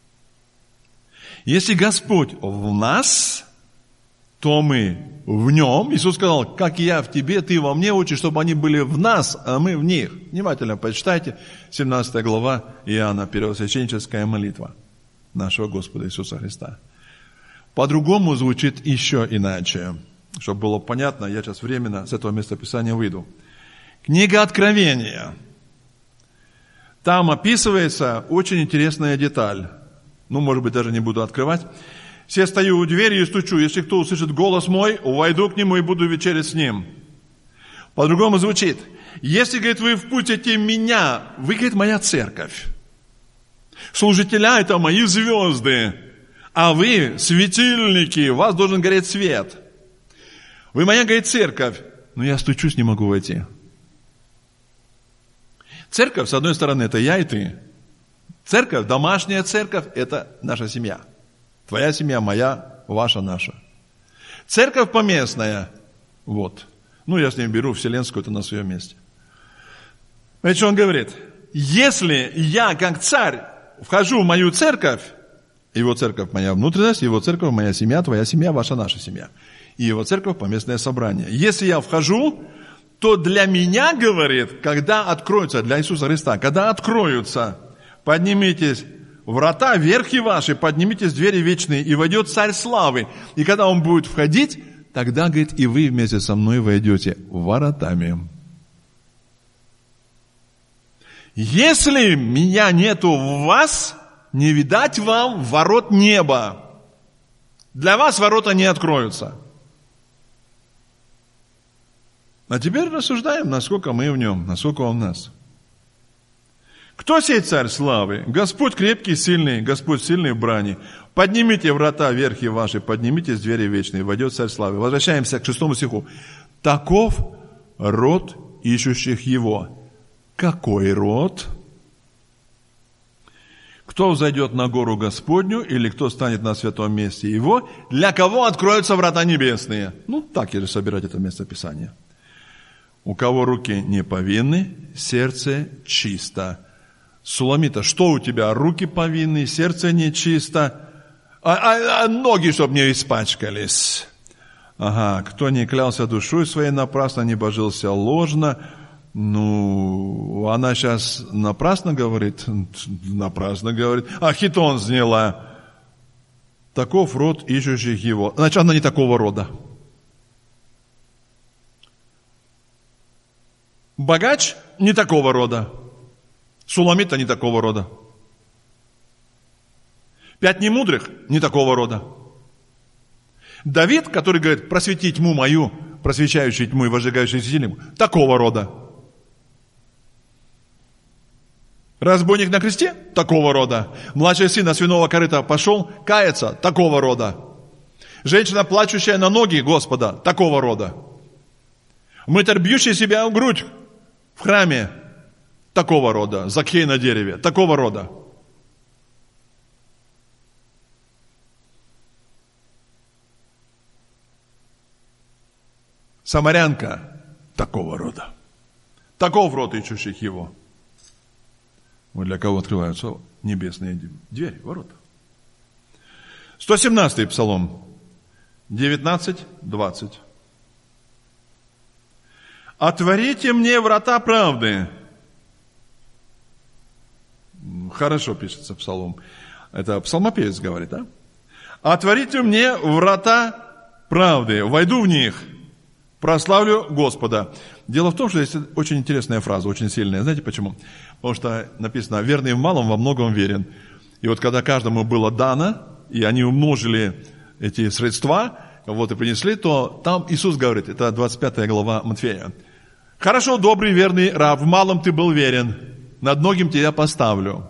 Speaker 1: Если Господь в нас, то мы в Нем. Иисус сказал, как я в тебе, ты во мне, учишь, чтобы они были в нас, а мы в них. Внимательно почитайте, семнадцатая глава Иоанна, первосвященническая молитва нашего Господа Иисуса Христа. По-другому звучит еще иначе. Чтобы было понятно, я сейчас временно с этого местописания выйду. Книга Откровения. Там описывается очень интересная деталь. Ну, может быть, даже не буду открывать. «Се стою у двери и стучу. Если кто услышит голос мой, войду к нему и буду вечерять с ним». По-другому звучит. «Если, говорит, вы впустите меня, вы, говорит, моя церковь. Служителя – это мои звезды, а вы – светильники, у вас должен гореть свет. Вы моя, говорит, церковь, но я стучусь, не могу войти». Церковь, с одной стороны, это я и ты. Церковь, домашняя церковь, это наша семья. Твоя семья, моя, ваша, наша. Церковь поместная, вот. Ну, я с ним беру вселенскую, это на своем месте. Знаете, что он говорит? Если я, как царь, вхожу в мою церковь, его церковь моя внутренность, его церковь моя семья, твоя семья, ваша, наша семья. И его церковь поместное собрание. Если я вхожу, то для меня, говорит, когда откроются, для Иисуса Христа, когда откроются, поднимитесь врата верхи ваши, поднимитесь двери вечные, и войдет Царь славы. И когда Он будет входить, тогда, говорит, и вы вместе со мной войдете воротами. Если меня нету в вас, не видать вам ворот неба. Для вас ворота не откроются. А теперь рассуждаем, насколько мы в нем, насколько он в нас. Кто сей Царь славы? Господь крепкий, сильный, Господь сильный в брани. Поднимите врата верхи ваши, поднимитесь двери вечные, войдет Царь славы. Возвращаемся к шестому стиху. Таков род ищущих Его. Какой род? Кто взойдет на гору Господню, или кто станет на святом месте Его, для кого откроются врата небесные? Ну, так, если собирать это местописание. У кого руки не повинны, сердце чисто. Суламита, что у тебя? Руки повинны, сердце нечисто, а, а, а ноги, чтобы не испачкались. Ага, кто не клялся душой своей напрасно, не божился ложно. Ну, она сейчас напрасно говорит, напрасно говорит. А хитон сняла. Таков род ищущих Его. Значит, она не такого рода. Богач не такого рода. Суламита не такого рода. Пять немудрых не такого рода. Давид, который говорит, просвети тьму мою, просвещающий тьму и возжигающий светильник, такого рода. Разбойник на кресте? Такого рода. Младший сын на свиного корыта пошел каяться? Такого рода. Женщина, плачущая на ноги Господа? Такого рода. Мытарь, бьющий себя в грудь в храме? Такого рода. Закхей на дереве? Такого рода. Самарянка? Такого рода. Таков род ищущих Его. Вот для кого открываются небесные двери, ворота. сто семнадцатый псалом, девятнадцать двадцать. «Отворите мне врата правды». Хорошо пишется псалом. Это псалмопевец говорит, да? «Отворите мне врата правды, войду в них, прославлю Господа». Дело в том, что есть очень интересная фраза, очень сильная. Знаете почему? Потому что написано, верный в малом во многом верен. И вот когда каждому было дано, и они умножили эти средства, вот и принесли, то там Иисус говорит, это двадцать пятая глава Матфея. «Хорошо, добрый, верный раб, в малом ты был верен, над многим тебя поставлю.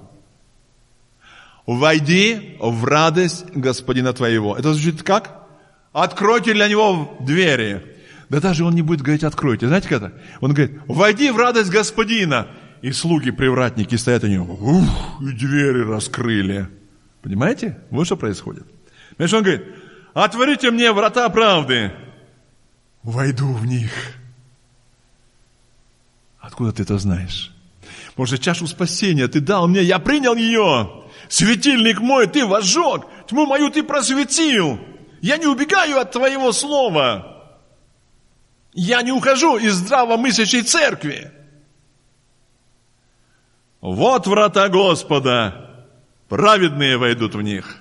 Speaker 1: Войди в радость Господина твоего». Это звучит как? Откройте для него двери. Да даже он не будет говорить «откройте». Знаете, как это? Он говорит «войди в радость Господина». И слуги-привратники стоят у него, ух, и двери раскрыли. Понимаете? Вот что происходит. Значит, он говорит, отворите мне врата правды. Войду в них. Откуда ты это знаешь? Может, чашу спасения ты дал мне, я принял ее. Светильник мой ты возжег, тьму мою ты просветил. Я не убегаю от твоего слова. Я не ухожу из здравомыслящей церкви. Вот врата Господа, праведные войдут в них.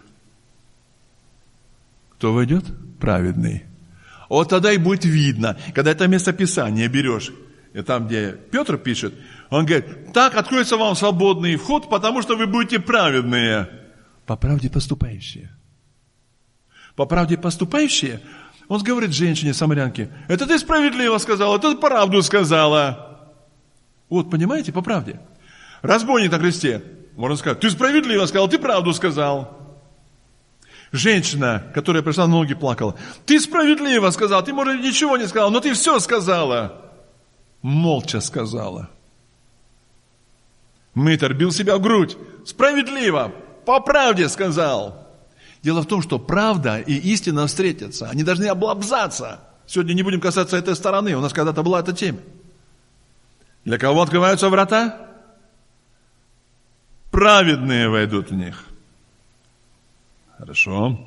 Speaker 1: Кто войдет? Праведный. Вот тогда и будет видно, когда это местописание берешь, и там, где Петр пишет, он говорит, так откроется вам свободный вход, потому что вы будете праведные. По правде поступающие. По правде поступающие, он говорит женщине, самарянке, это ты справедливо сказала, это ты правду сказала. Вот, понимаете, по правде. Разбойник на кресте, можно сказать, ты справедливо сказал, ты правду сказал. Женщина, которая пришла на ноги, плакала, ты справедливо сказал, ты, может, ничего не сказал, но ты все сказала. Молча сказала. Мытарь бил себя в грудь, справедливо, по правде сказал. Дело в том, что правда и истина встретятся, они должны облобзаться. Сегодня не будем касаться этой стороны, у нас когда-то была эта тема. Для кого открываются врата? Праведные войдут в них. Хорошо.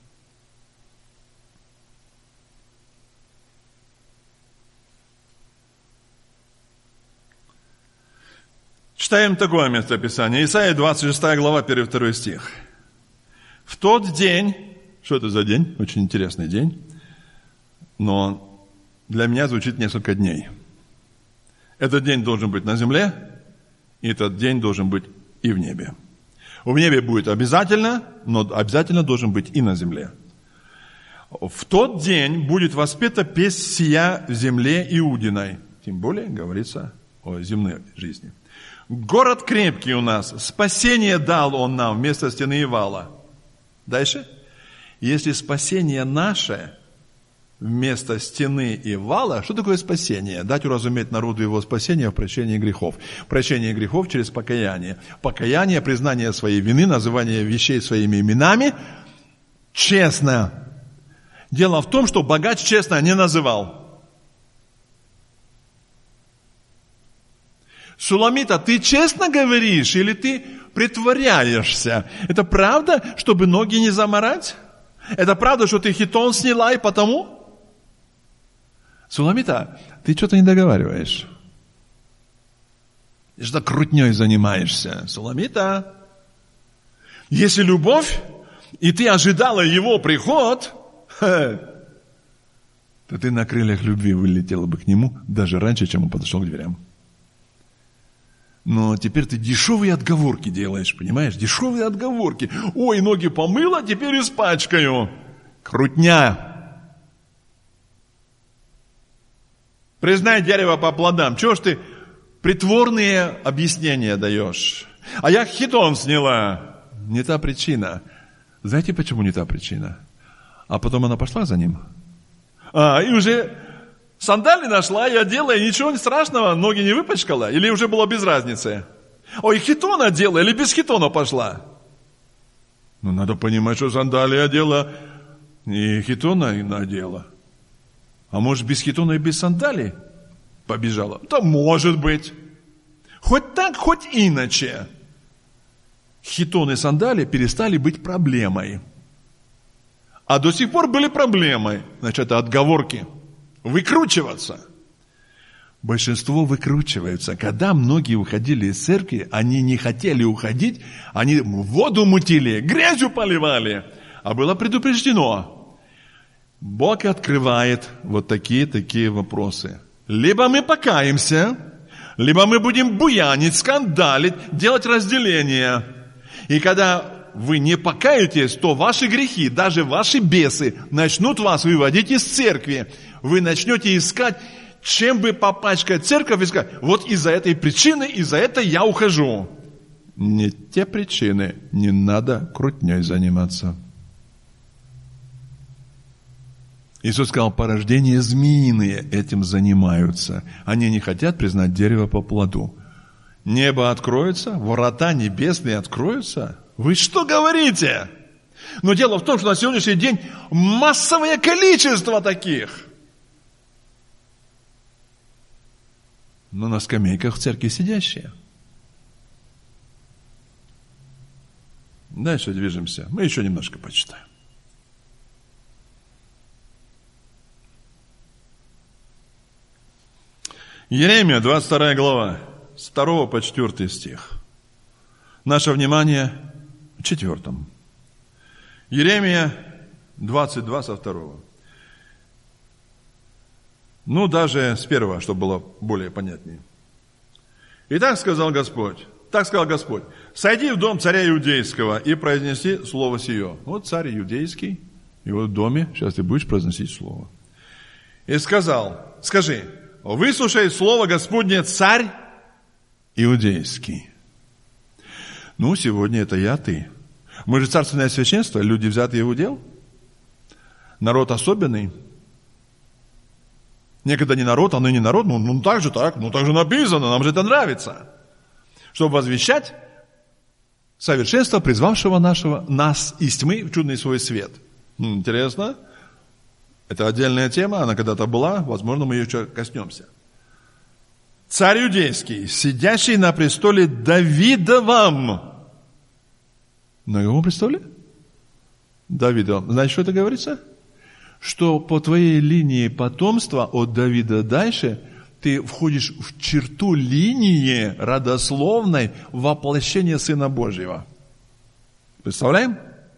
Speaker 1: Читаем такое местописание. Исайя двадцать шестая глава, первый-второй стих. В тот день, что это за день? Очень интересный день, но для меня звучит несколько дней. Этот день должен быть на земле, и этот день должен быть и в небе. В небе будет обязательно, но обязательно должен быть и на земле. В тот день будет воспета песнь сия в земле Иудиной. Тем более говорится о земной жизни. Город крепкий у нас, спасение дал он нам вместо стены и вала. Дальше. Если спасение наше вместо стены и вала, что такое спасение? Дать уразуметь народу его спасение в прощении грехов. Прощение грехов через покаяние. Покаяние, признание своей вины, называние вещей своими именами. Честно. Дело в том, что богач честно не называл. Суламита, ты честно говоришь или ты притворяешься? Это правда, чтобы ноги не замарать? Это правда, что ты хитон сняла и потому? Суламита, ты что-то не договариваешь. Ты что крутней занимаешься. Суламита, если любовь, и ты ожидала его приход, то ты на крыльях любви вылетела бы к нему даже раньше, чем он подошел к дверям. Но теперь ты дешевые отговорки делаешь, понимаешь? Дешевые отговорки. Ой, ноги помыла, теперь испачкаю. Крутня. Признай дерево по плодам. Чего ж ты притворные объяснения даешь? А я хитон сняла. Не та причина. Знаете, почему не та причина? А потом она пошла за ним. А, и уже сандали нашла, я одела, и ничего страшного, ноги не выпачкала? Или уже было без разницы? Ой, хитон одела или без хитона пошла? Ну, надо понимать, что сандали одела, и хитона надела. А может, без хитона и без сандалий побежала? Да может быть. Хоть так, хоть иначе. Хитон и сандали перестали быть проблемой. А до сих пор были проблемой. Значит, это отговорки. Выкручиваться. Большинство выкручиваются. Когда многие уходили из церкви, они не хотели уходить, они воду мутили, грязью поливали. А было предупреждено. Бог открывает вот такие-такие вопросы. Либо мы покаемся, либо мы будем буянить, скандалить, делать разделение. И когда вы не покаетесь, то ваши грехи, даже ваши бесы начнут вас выводить из церкви. Вы начнете искать, чем бы попачкать церковь, искать. Вот из-за этой причины, из-за этой я ухожу. Не те причины, не надо крутней заниматься. Иисус сказал, порождения змеиные этим занимаются. Они не хотят признать дерево по плоду. Небо откроется, врата небесные откроются. Вы что говорите? Но дело в том, что на сегодняшний день массовое количество таких. Но на скамейках в церкви сидящие. Дальше движемся. Мы еще немножко почитаем. Иеремия, двадцать вторая глава, с второго по четвёртый стих. Наше внимание в четвертом. Иеремия двадцать два со второго. Ну, даже с первого, чтобы было более понятнее. Итак, сказал Господь, так сказал Господь, сойди в дом царя иудейского и произнеси слово сие. Вот царь иудейский, и вот в доме, сейчас ты будешь произносить слово. И сказал, скажи, выслушай слово Господне, царь иудейский. Ну, сегодня это я, ты. Мы же царственное священство, люди, взятые в удел. Народ особенный. Некогда не народ, а ныне народ. Ну, ну так же так, ну так же написано, нам же это нравится. Чтобы возвещать совершенство призвавшего нашего, нас из тьмы в чудный свой свет. Интересно? Это отдельная тема, она когда-то была, возможно, мы ее еще коснемся. Царь иудейский, сидящий на престоле Давидовом. На каком престоле? Давидовом. Знаете, что это говорится? Что по твоей линии потомства от Давида дальше ты входишь в черту линии родословной воплощения Сына Божьего. Представляем?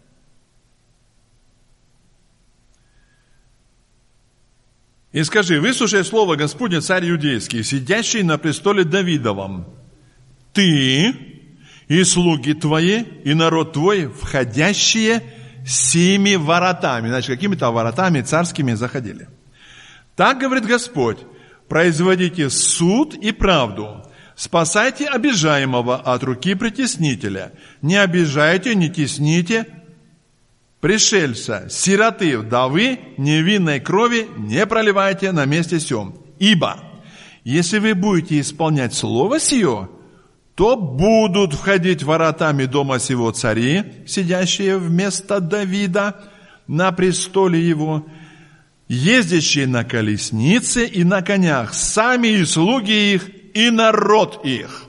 Speaker 1: И скажи, выслушай слово Господне, царь иудейский, сидящий на престоле Давидовом. Ты и слуги твои, и народ твой, входящие семи воротами. Значит, какими-то воротами царскими заходили. Так говорит Господь, производите суд и правду, спасайте обижаемого от руки притеснителя, не обижайте, не тесните пришельца, сироты, вдовы, невинной крови не проливайте на месте сем. Ибо, если вы будете исполнять слово сие, то будут входить воротами дома сего цари, сидящие вместо Давида на престоле его, ездящие на колеснице и на конях, сами и слуги их, и народ их.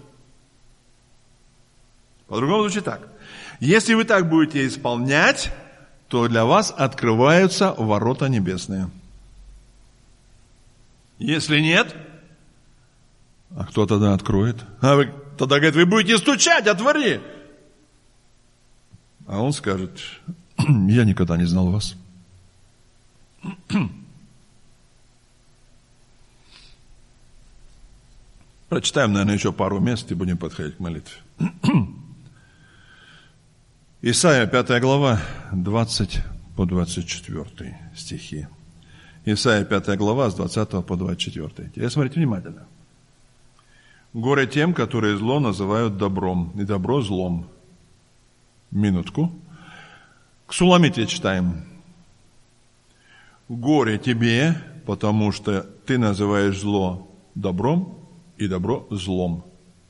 Speaker 1: По-другому звучит так. Если вы так будете исполнять, то для вас открываются ворота небесные. Если нет, а кто тогда откроет? А вы тогда говорит, вы будете стучать, отвори. А он скажет, я никогда не знал вас. Прочитаем, наверное, еще пару мест и будем подходить к молитве. Исайя, пятая глава, двадцать по двадцать четвёртый стихи. Исайя, пятая глава, с двадцатого по двадцать четвёртый. Теперь смотрите внимательно. Горе тем, которые зло называют добром, и добро злом. Минутку. К Суламите читаем. Горе тебе, потому что ты называешь зло добром, и добро злом.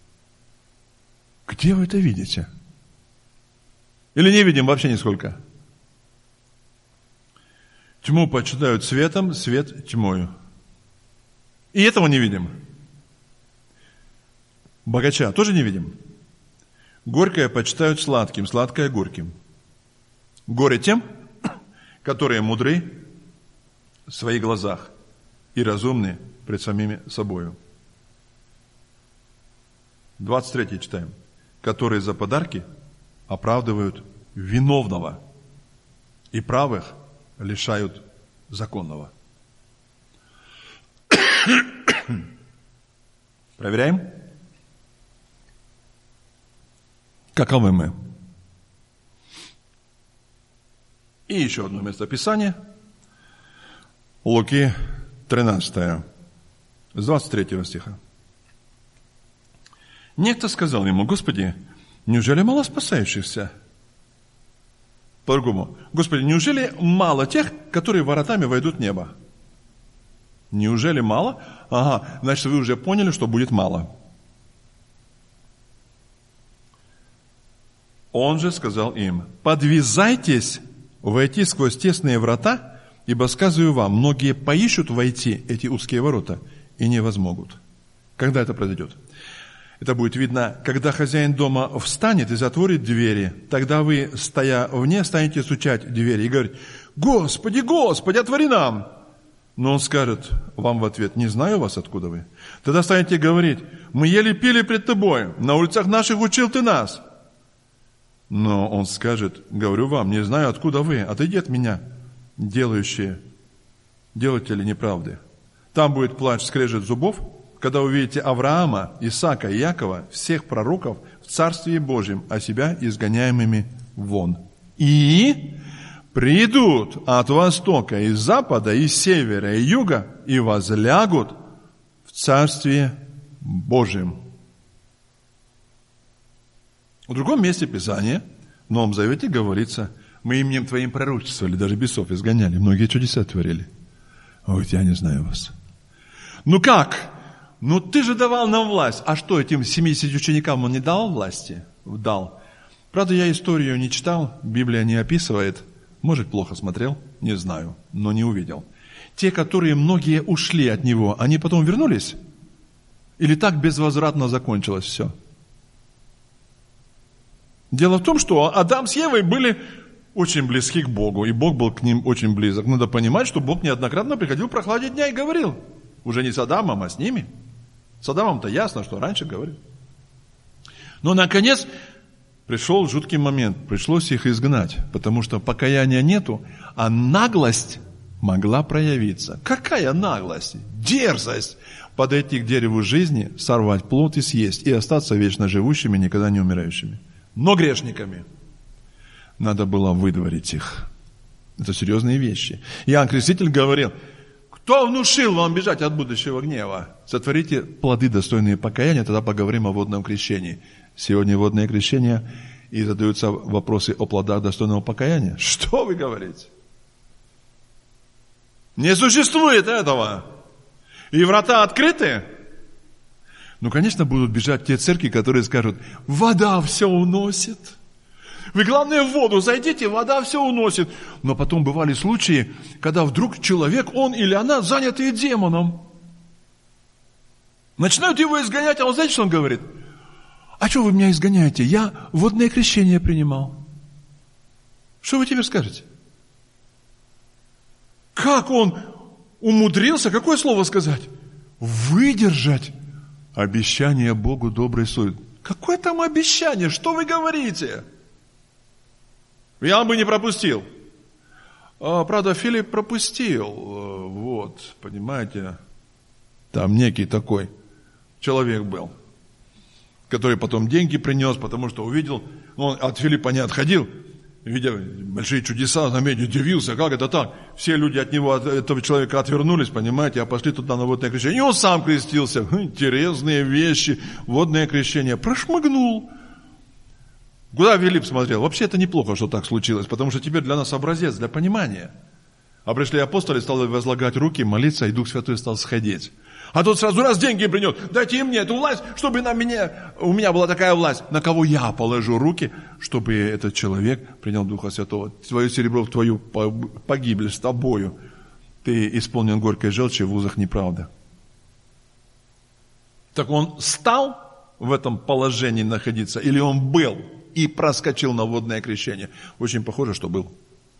Speaker 1: Где вы это видите? Или не видим вообще нисколько? Тьму почитают светом, свет тьмою. И этого не видим. Богача тоже не видим. Горькое почитают сладким, сладкое горьким. Горе тем, которые мудры в своих глазах и разумны пред самими собою. двадцать третий читаем. Которые за подарки оправдывают виновного и правых лишают законного. Проверяем. Каковы мы? И еще одно местописание. Луки тринадцатое, с двадцать третьего стиха. Некто сказал ему: Господи, неужели мало спасающихся? По-другому. Господи, неужели мало тех, которые воротами войдут в небо? Неужели мало? Ага, значит, вы уже поняли, что будет мало. Он же сказал им: подвязайтесь войти сквозь тесные врата, ибо, сказываю вам, многие поищут войти эти узкие ворота и не возмогут. Когда это произойдет? Это будет видно, когда хозяин дома встанет и затворит двери. Тогда вы, стоя вне, станете стучать в двери и говорить: Господи, Господи, отвори нам! Но он скажет вам в ответ: не знаю вас, откуда вы. Тогда станете говорить: мы ели пили пред тобой, на улицах наших учил ты нас. Но он скажет: говорю вам, не знаю, откуда вы, отойди от меня, делающие, делатели неправды. Там будет плач, скрежет зубов, когда увидите Авраама, Исаака и Якова, всех пророков в Царстве Божьем, а себя изгоняемыми вон. И придут от востока, и запада, и севера, и юга, и возлягут в Царстве Божьем. В другом месте Писания, в Новом Завете, говорится: мы именем Твоим пророчествовали, даже бесов изгоняли, многие чудеса творили. Ой, я не знаю вас. Ну как? Ну ты же давал нам власть. А что, этим семидесяти ученикам он не дал власти? Дал. Правда, я историю не читал, Библия не описывает. Может, плохо смотрел, не знаю, но не увидел. Те, которые многие ушли от него, они потом вернулись? Или так безвозвратно закончилось все? Дело в том, что Адам с Евой были очень близки к Богу, и Бог был к ним очень близок. Надо понимать, что Бог неоднократно приходил в прохладе дня и говорил. Уже не с Адамом, а с ними. С Адамом-то ясно, что раньше говорил. Но, наконец, пришел жуткий момент. Пришлось их изгнать, потому что покаяния нету, а наглость могла проявиться. Какая наглость? Дерзость! Подойти к дереву жизни, сорвать плод и съесть, и остаться вечно живущими, никогда не умирающими. Но грешниками. Надо было выдворить их. Это серьезные вещи. Иоанн Креститель говорил: кто внушил вам бежать от будущего гнева? Сотворите плоды, достойные покаяния, тогда поговорим о водном крещении. Сегодня водное крещение, и задаются вопросы о плодах достойного покаяния. Что вы говорите? Не существует этого. И врата открыты. Ну, конечно, будут бежать те церкви, которые скажут: вода все уносит. Вы, главное, в воду зайдите, вода все уносит. Но потом бывали случаи, когда вдруг человек, он или она, занятые демоном. Начинают его изгонять, а он, знаете, что он говорит? А что вы меня изгоняете? Я водное крещение принимал. Что вы теперь скажете? Как он умудрился, какое слово сказать? Выдержать обещание Богу доброй совести. Какое там обещание? Что вы говорите? Я бы не пропустил. А, правда, Филипп пропустил. Вот, понимаете, там некий такой человек был, который потом деньги принес, потому что увидел, он от Филиппа не отходил, видя большие чудеса, заметил, удивился, как это так? Все люди от него, от этого человека отвернулись, понимаете, а пошли туда на водное крещение. И он сам крестился. Интересные вещи, водное крещение. Прошмыгнул. Куда Филипп смотрел? Вообще это неплохо, что так случилось, потому что теперь для нас образец, для понимания. А пришли апостолы, стали возлагать руки, молиться, и Дух Святой стал сходить. А тот сразу раз деньги принес. Дайте и мне эту власть, чтобы на меня, у меня была такая власть. На кого я положу руки, чтобы этот человек принял Духа Святого. Твое серебро в твою погибель с тобою. Ты исполнен горькой желчи, в узах неправда. Так он стал в этом положении находиться, или он был и проскочил на водное крещение? Очень похоже, что был.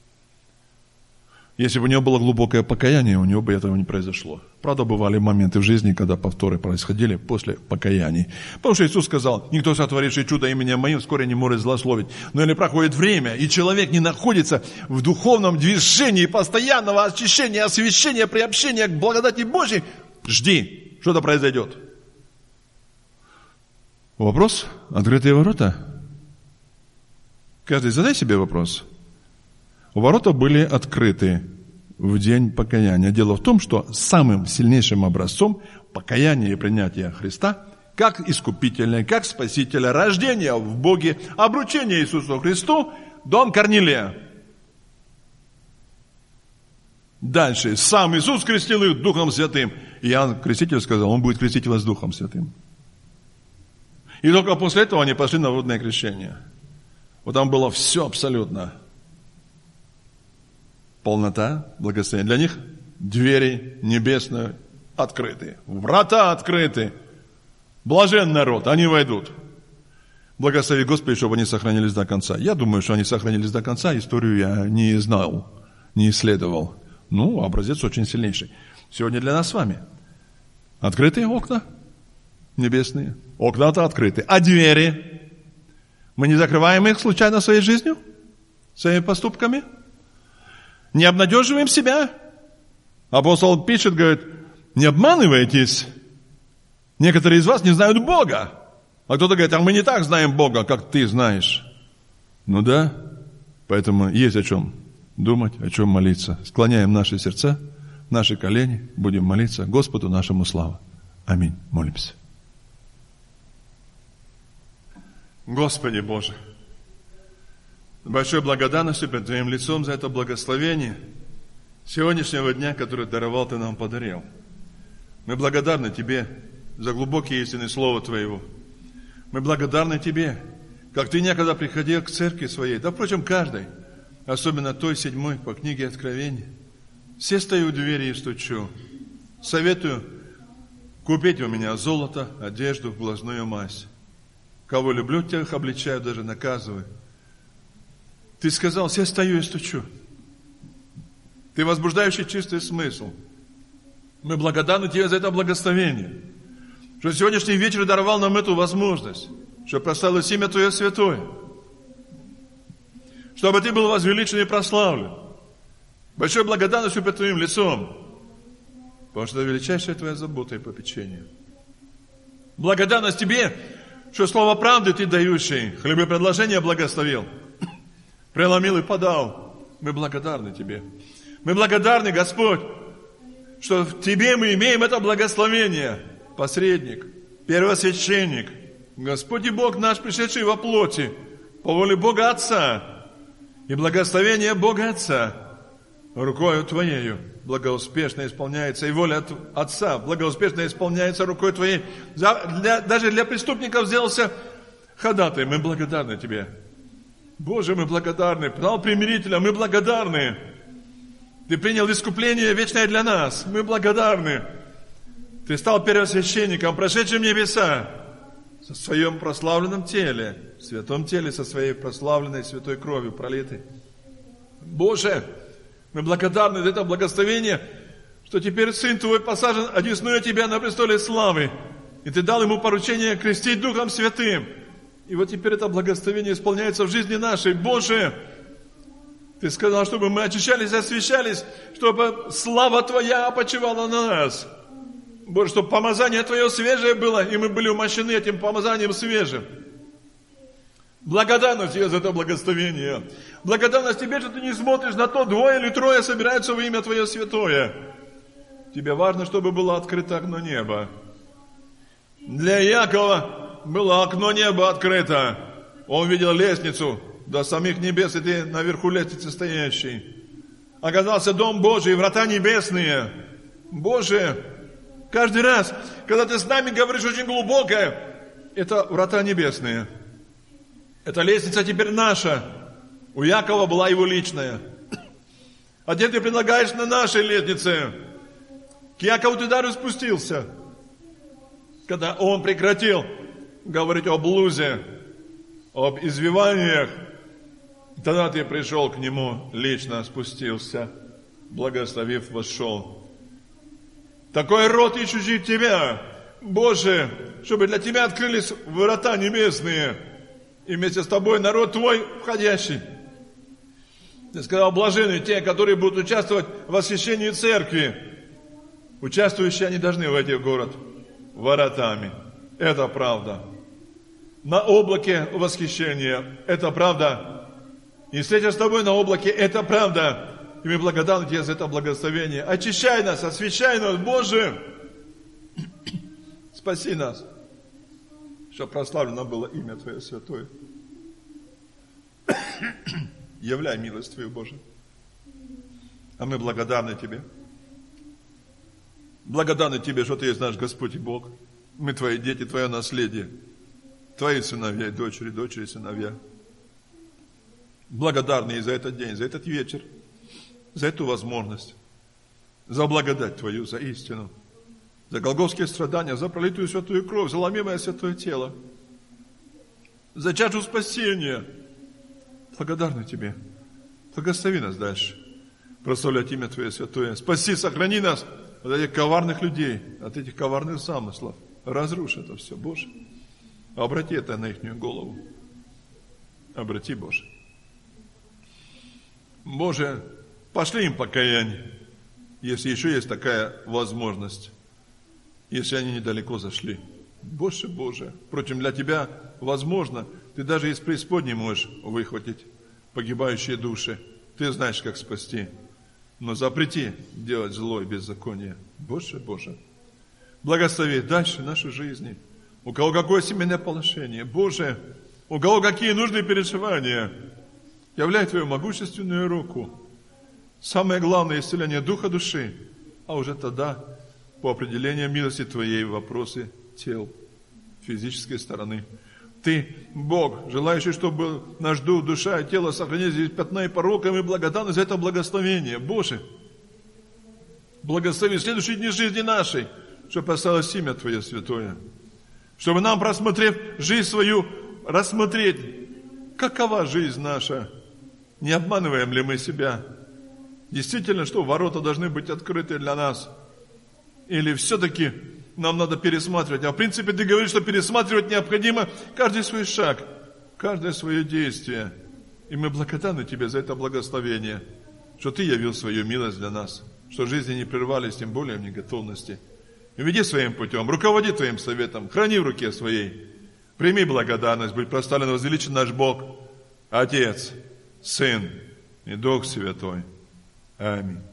Speaker 1: Если бы у него было глубокое покаяние, у него бы этого не произошло. Правда, бывали моменты в жизни, когда повторы происходили после покаяний. Потому что Иисус сказал: никто, сотворивший чудо именем Моим, вскоре не может злословить. Но если проходит время, и человек не находится в духовном движении постоянного очищения, освящения, приобщения к благодати Божьей, жди, что-то произойдет. Вопрос: открытые ворота? Каждый задай себе вопрос. Ворота были открыты в день покаяния. Дело в том, что самым сильнейшим образцом покаяния и принятия Христа, как искупителя, как спасителя, рождения в Боге, обручения Иисусу Христу, дом Корнилия. Дальше. Сам Иисус крестил их Духом Святым. И Иоанн Креститель сказал, Он будет крестить вас Духом Святым. И только после этого они пошли на водное крещение. Вот там было все абсолютно. Полнота, благословение. Для них двери небесные открыты. Врата открыты. Блажен народ, они войдут. Благослови Господи, чтобы они сохранились до конца. Я думаю, что они сохранились до конца. Историю я не знал, не исследовал. Ну, образец очень сильнейший. Сегодня для нас с вами. Открытые окна небесные. Окна-то открыты. А двери? Мы не закрываем их случайно своей жизнью? Своими поступками? Не обнадеживаем себя? Апостол пишет, говорит, не обманывайтесь. Некоторые из вас не знают Бога. А кто-то говорит, а мы не так знаем Бога, как ты знаешь. Ну да, поэтому есть о чем думать, о чем молиться. Склоняем наши сердца, наши колени, будем молиться Господу нашему славу. Аминь. Молимся. Господи Боже, с большой благодарностью перед Твоим лицом за это благословение сегодняшнего дня, который даровал Ты нам, подарил. Мы благодарны Тебе за глубокие истины Слова Твоего. Мы благодарны Тебе, как Ты некогда приходил к церкви своей, да, впрочем, каждой, особенно той седьмой по книге Откровения. Все стою у двери и стучу. Советую купить у меня золото, одежду, глазную мазь. Кого люблю, тех обличаю, даже наказываю. Ты сказал, все стою и стучу. Ты возбуждающий чистый смысл. Мы благодарны Тебе за это благословение, что сегодняшний вечер даровал нам эту возможность, чтобы прославилось имя Твое святое, чтобы Ты был возвеличен и прославлен. Большой благодарностью перед Твоим лицом, потому что это величайшая Твоя забота и попечение. Благодарность Тебе, что слово правды Ты дающий, хлебопредложение благословил, преломил и подал. Мы благодарны Тебе. Мы благодарны, Господь, что в Тебе мы имеем это благословение. Посредник, первосвященник, Господь и Бог наш, пришедший во плоти, по воле Бога Отца, и благословение Бога Отца рукою Твоею благоуспешно исполняется, и воля Отца благоуспешно исполняется рукой Твоей. Для, даже для преступников сделался ходатай. Мы благодарны Тебе. Боже, мы благодарны. Дал примирителя, мы благодарны. Ты принял искупление вечное для нас. Мы благодарны. Ты стал первосвященником, прошедшим небеса, со своем прославленном теле, в святом теле, со своей прославленной святой кровью пролитой. Боже, мы благодарны за это благословение, что теперь Сын Твой посажен одесную Тебя на престоле славы, и Ты дал Ему поручение крестить Духом Святым. И вот теперь это благословение исполняется в жизни нашей. Боже, Ты сказал, чтобы мы очищались и освящались, чтобы слава Твоя опочивала на нас. Боже, чтобы помазание Твое свежее было, и мы были умощены этим помазанием свежим. Благодарность Тебе за это благословение. Благодарность Тебе, что Ты не смотришь на то, двое или трое собираются во имя Твое святое. Тебе важно, чтобы было открыто окно неба. Для Якова было окно неба открыто. Он видел лестницу до самих небес, и Ты наверху лестницы стоящий. Оказался Дом Божий, врата небесные. Боже, каждый раз, когда Ты с нами говоришь очень глубокое, это врата небесные. Эта лестница теперь наша. У Якова была его личная. А теперь Ты предлагаешь на нашей лестнице. К Якову Ты даже спустился. Когда он прекратил говорить о блузе, об извиваниях, тогда Ты пришел к нему, лично спустился, благословив, вошел. Такой род ищущий Тебя, Боже, чтобы для Тебя открылись врата небесные, и вместе с Тобой народ Твой входящий. Ты сказал, блаженны те, которые будут участвовать в освящении церкви. Участвующие они должны войти в город воротами. Это правда. На облаке восхищения. Это правда. И встреча с Тобой на облаке. Это правда. И мы благодарны Тебе за это благословение. Очищай нас, освящай нас, Боже. Спаси нас, чтобы прославлено было имя Твое святое. Являй милость Твою, Боже. А мы благодарны Тебе. Благодарны Тебе, что Ты есть наш Господь и Бог. Мы Твои дети, Твое наследие. Твои сыновья и дочери, дочери и сыновья. Благодарны и за этот день, за этот вечер, за эту возможность, за благодать Твою, за истину, за голгофские страдания, за пролитую святую кровь, за ломимое святое тело, за чашу спасения. Благодарны Тебе. Благослови нас дальше. Прославлять имя Твое святое. Спаси, сохрани нас от этих коварных людей, от этих коварных замыслов. Разрушь это все, Боже. Обрати это на ихнюю голову. Обрати, Боже. Боже, пошли им покаяние, если еще есть такая возможность, если они недалеко зашли. Боже, Боже, впрочем, для Тебя возможно, Ты даже из преисподней можешь выхватить погибающие души. Ты знаешь, как спасти. Но запрети делать зло и беззаконие. Боже, Боже, благослови дальше нашей жизни. У кого какое семейное положение. Боже, у кого какие нужные переживания. Являй Твою могущественную руку. Самое главное исцеление духа, души. А уже тогда, по определению милости Твоей, вопросы тел, физической стороны. Ты, Бог, желающий, чтобы наш дух, душа и тело сохранились без пятна и порока, и мы благодарны за это благословение. Боже, благослови следующие дни жизни нашей, чтобы осталось имя Твое святое. Чтобы нам, просмотрев жизнь свою, рассмотреть, какова жизнь наша. Не обманываем ли мы себя? Действительно, что ворота должны быть открыты для нас? Или все-таки нам надо пересматривать? А в принципе, Ты говоришь, что пересматривать необходимо каждый свой шаг, каждое свое действие. И мы благодарны Тебе за это благословение, что Ты явил свою милость для нас, что жизни не прервались, тем более в неготовности. Веди своим путем, руководи Твоим советом, храни в руке своей. Прими благодарность, будь прославлен, возвеличен наш Бог, Отец, Сын и Дух Святой. Аминь.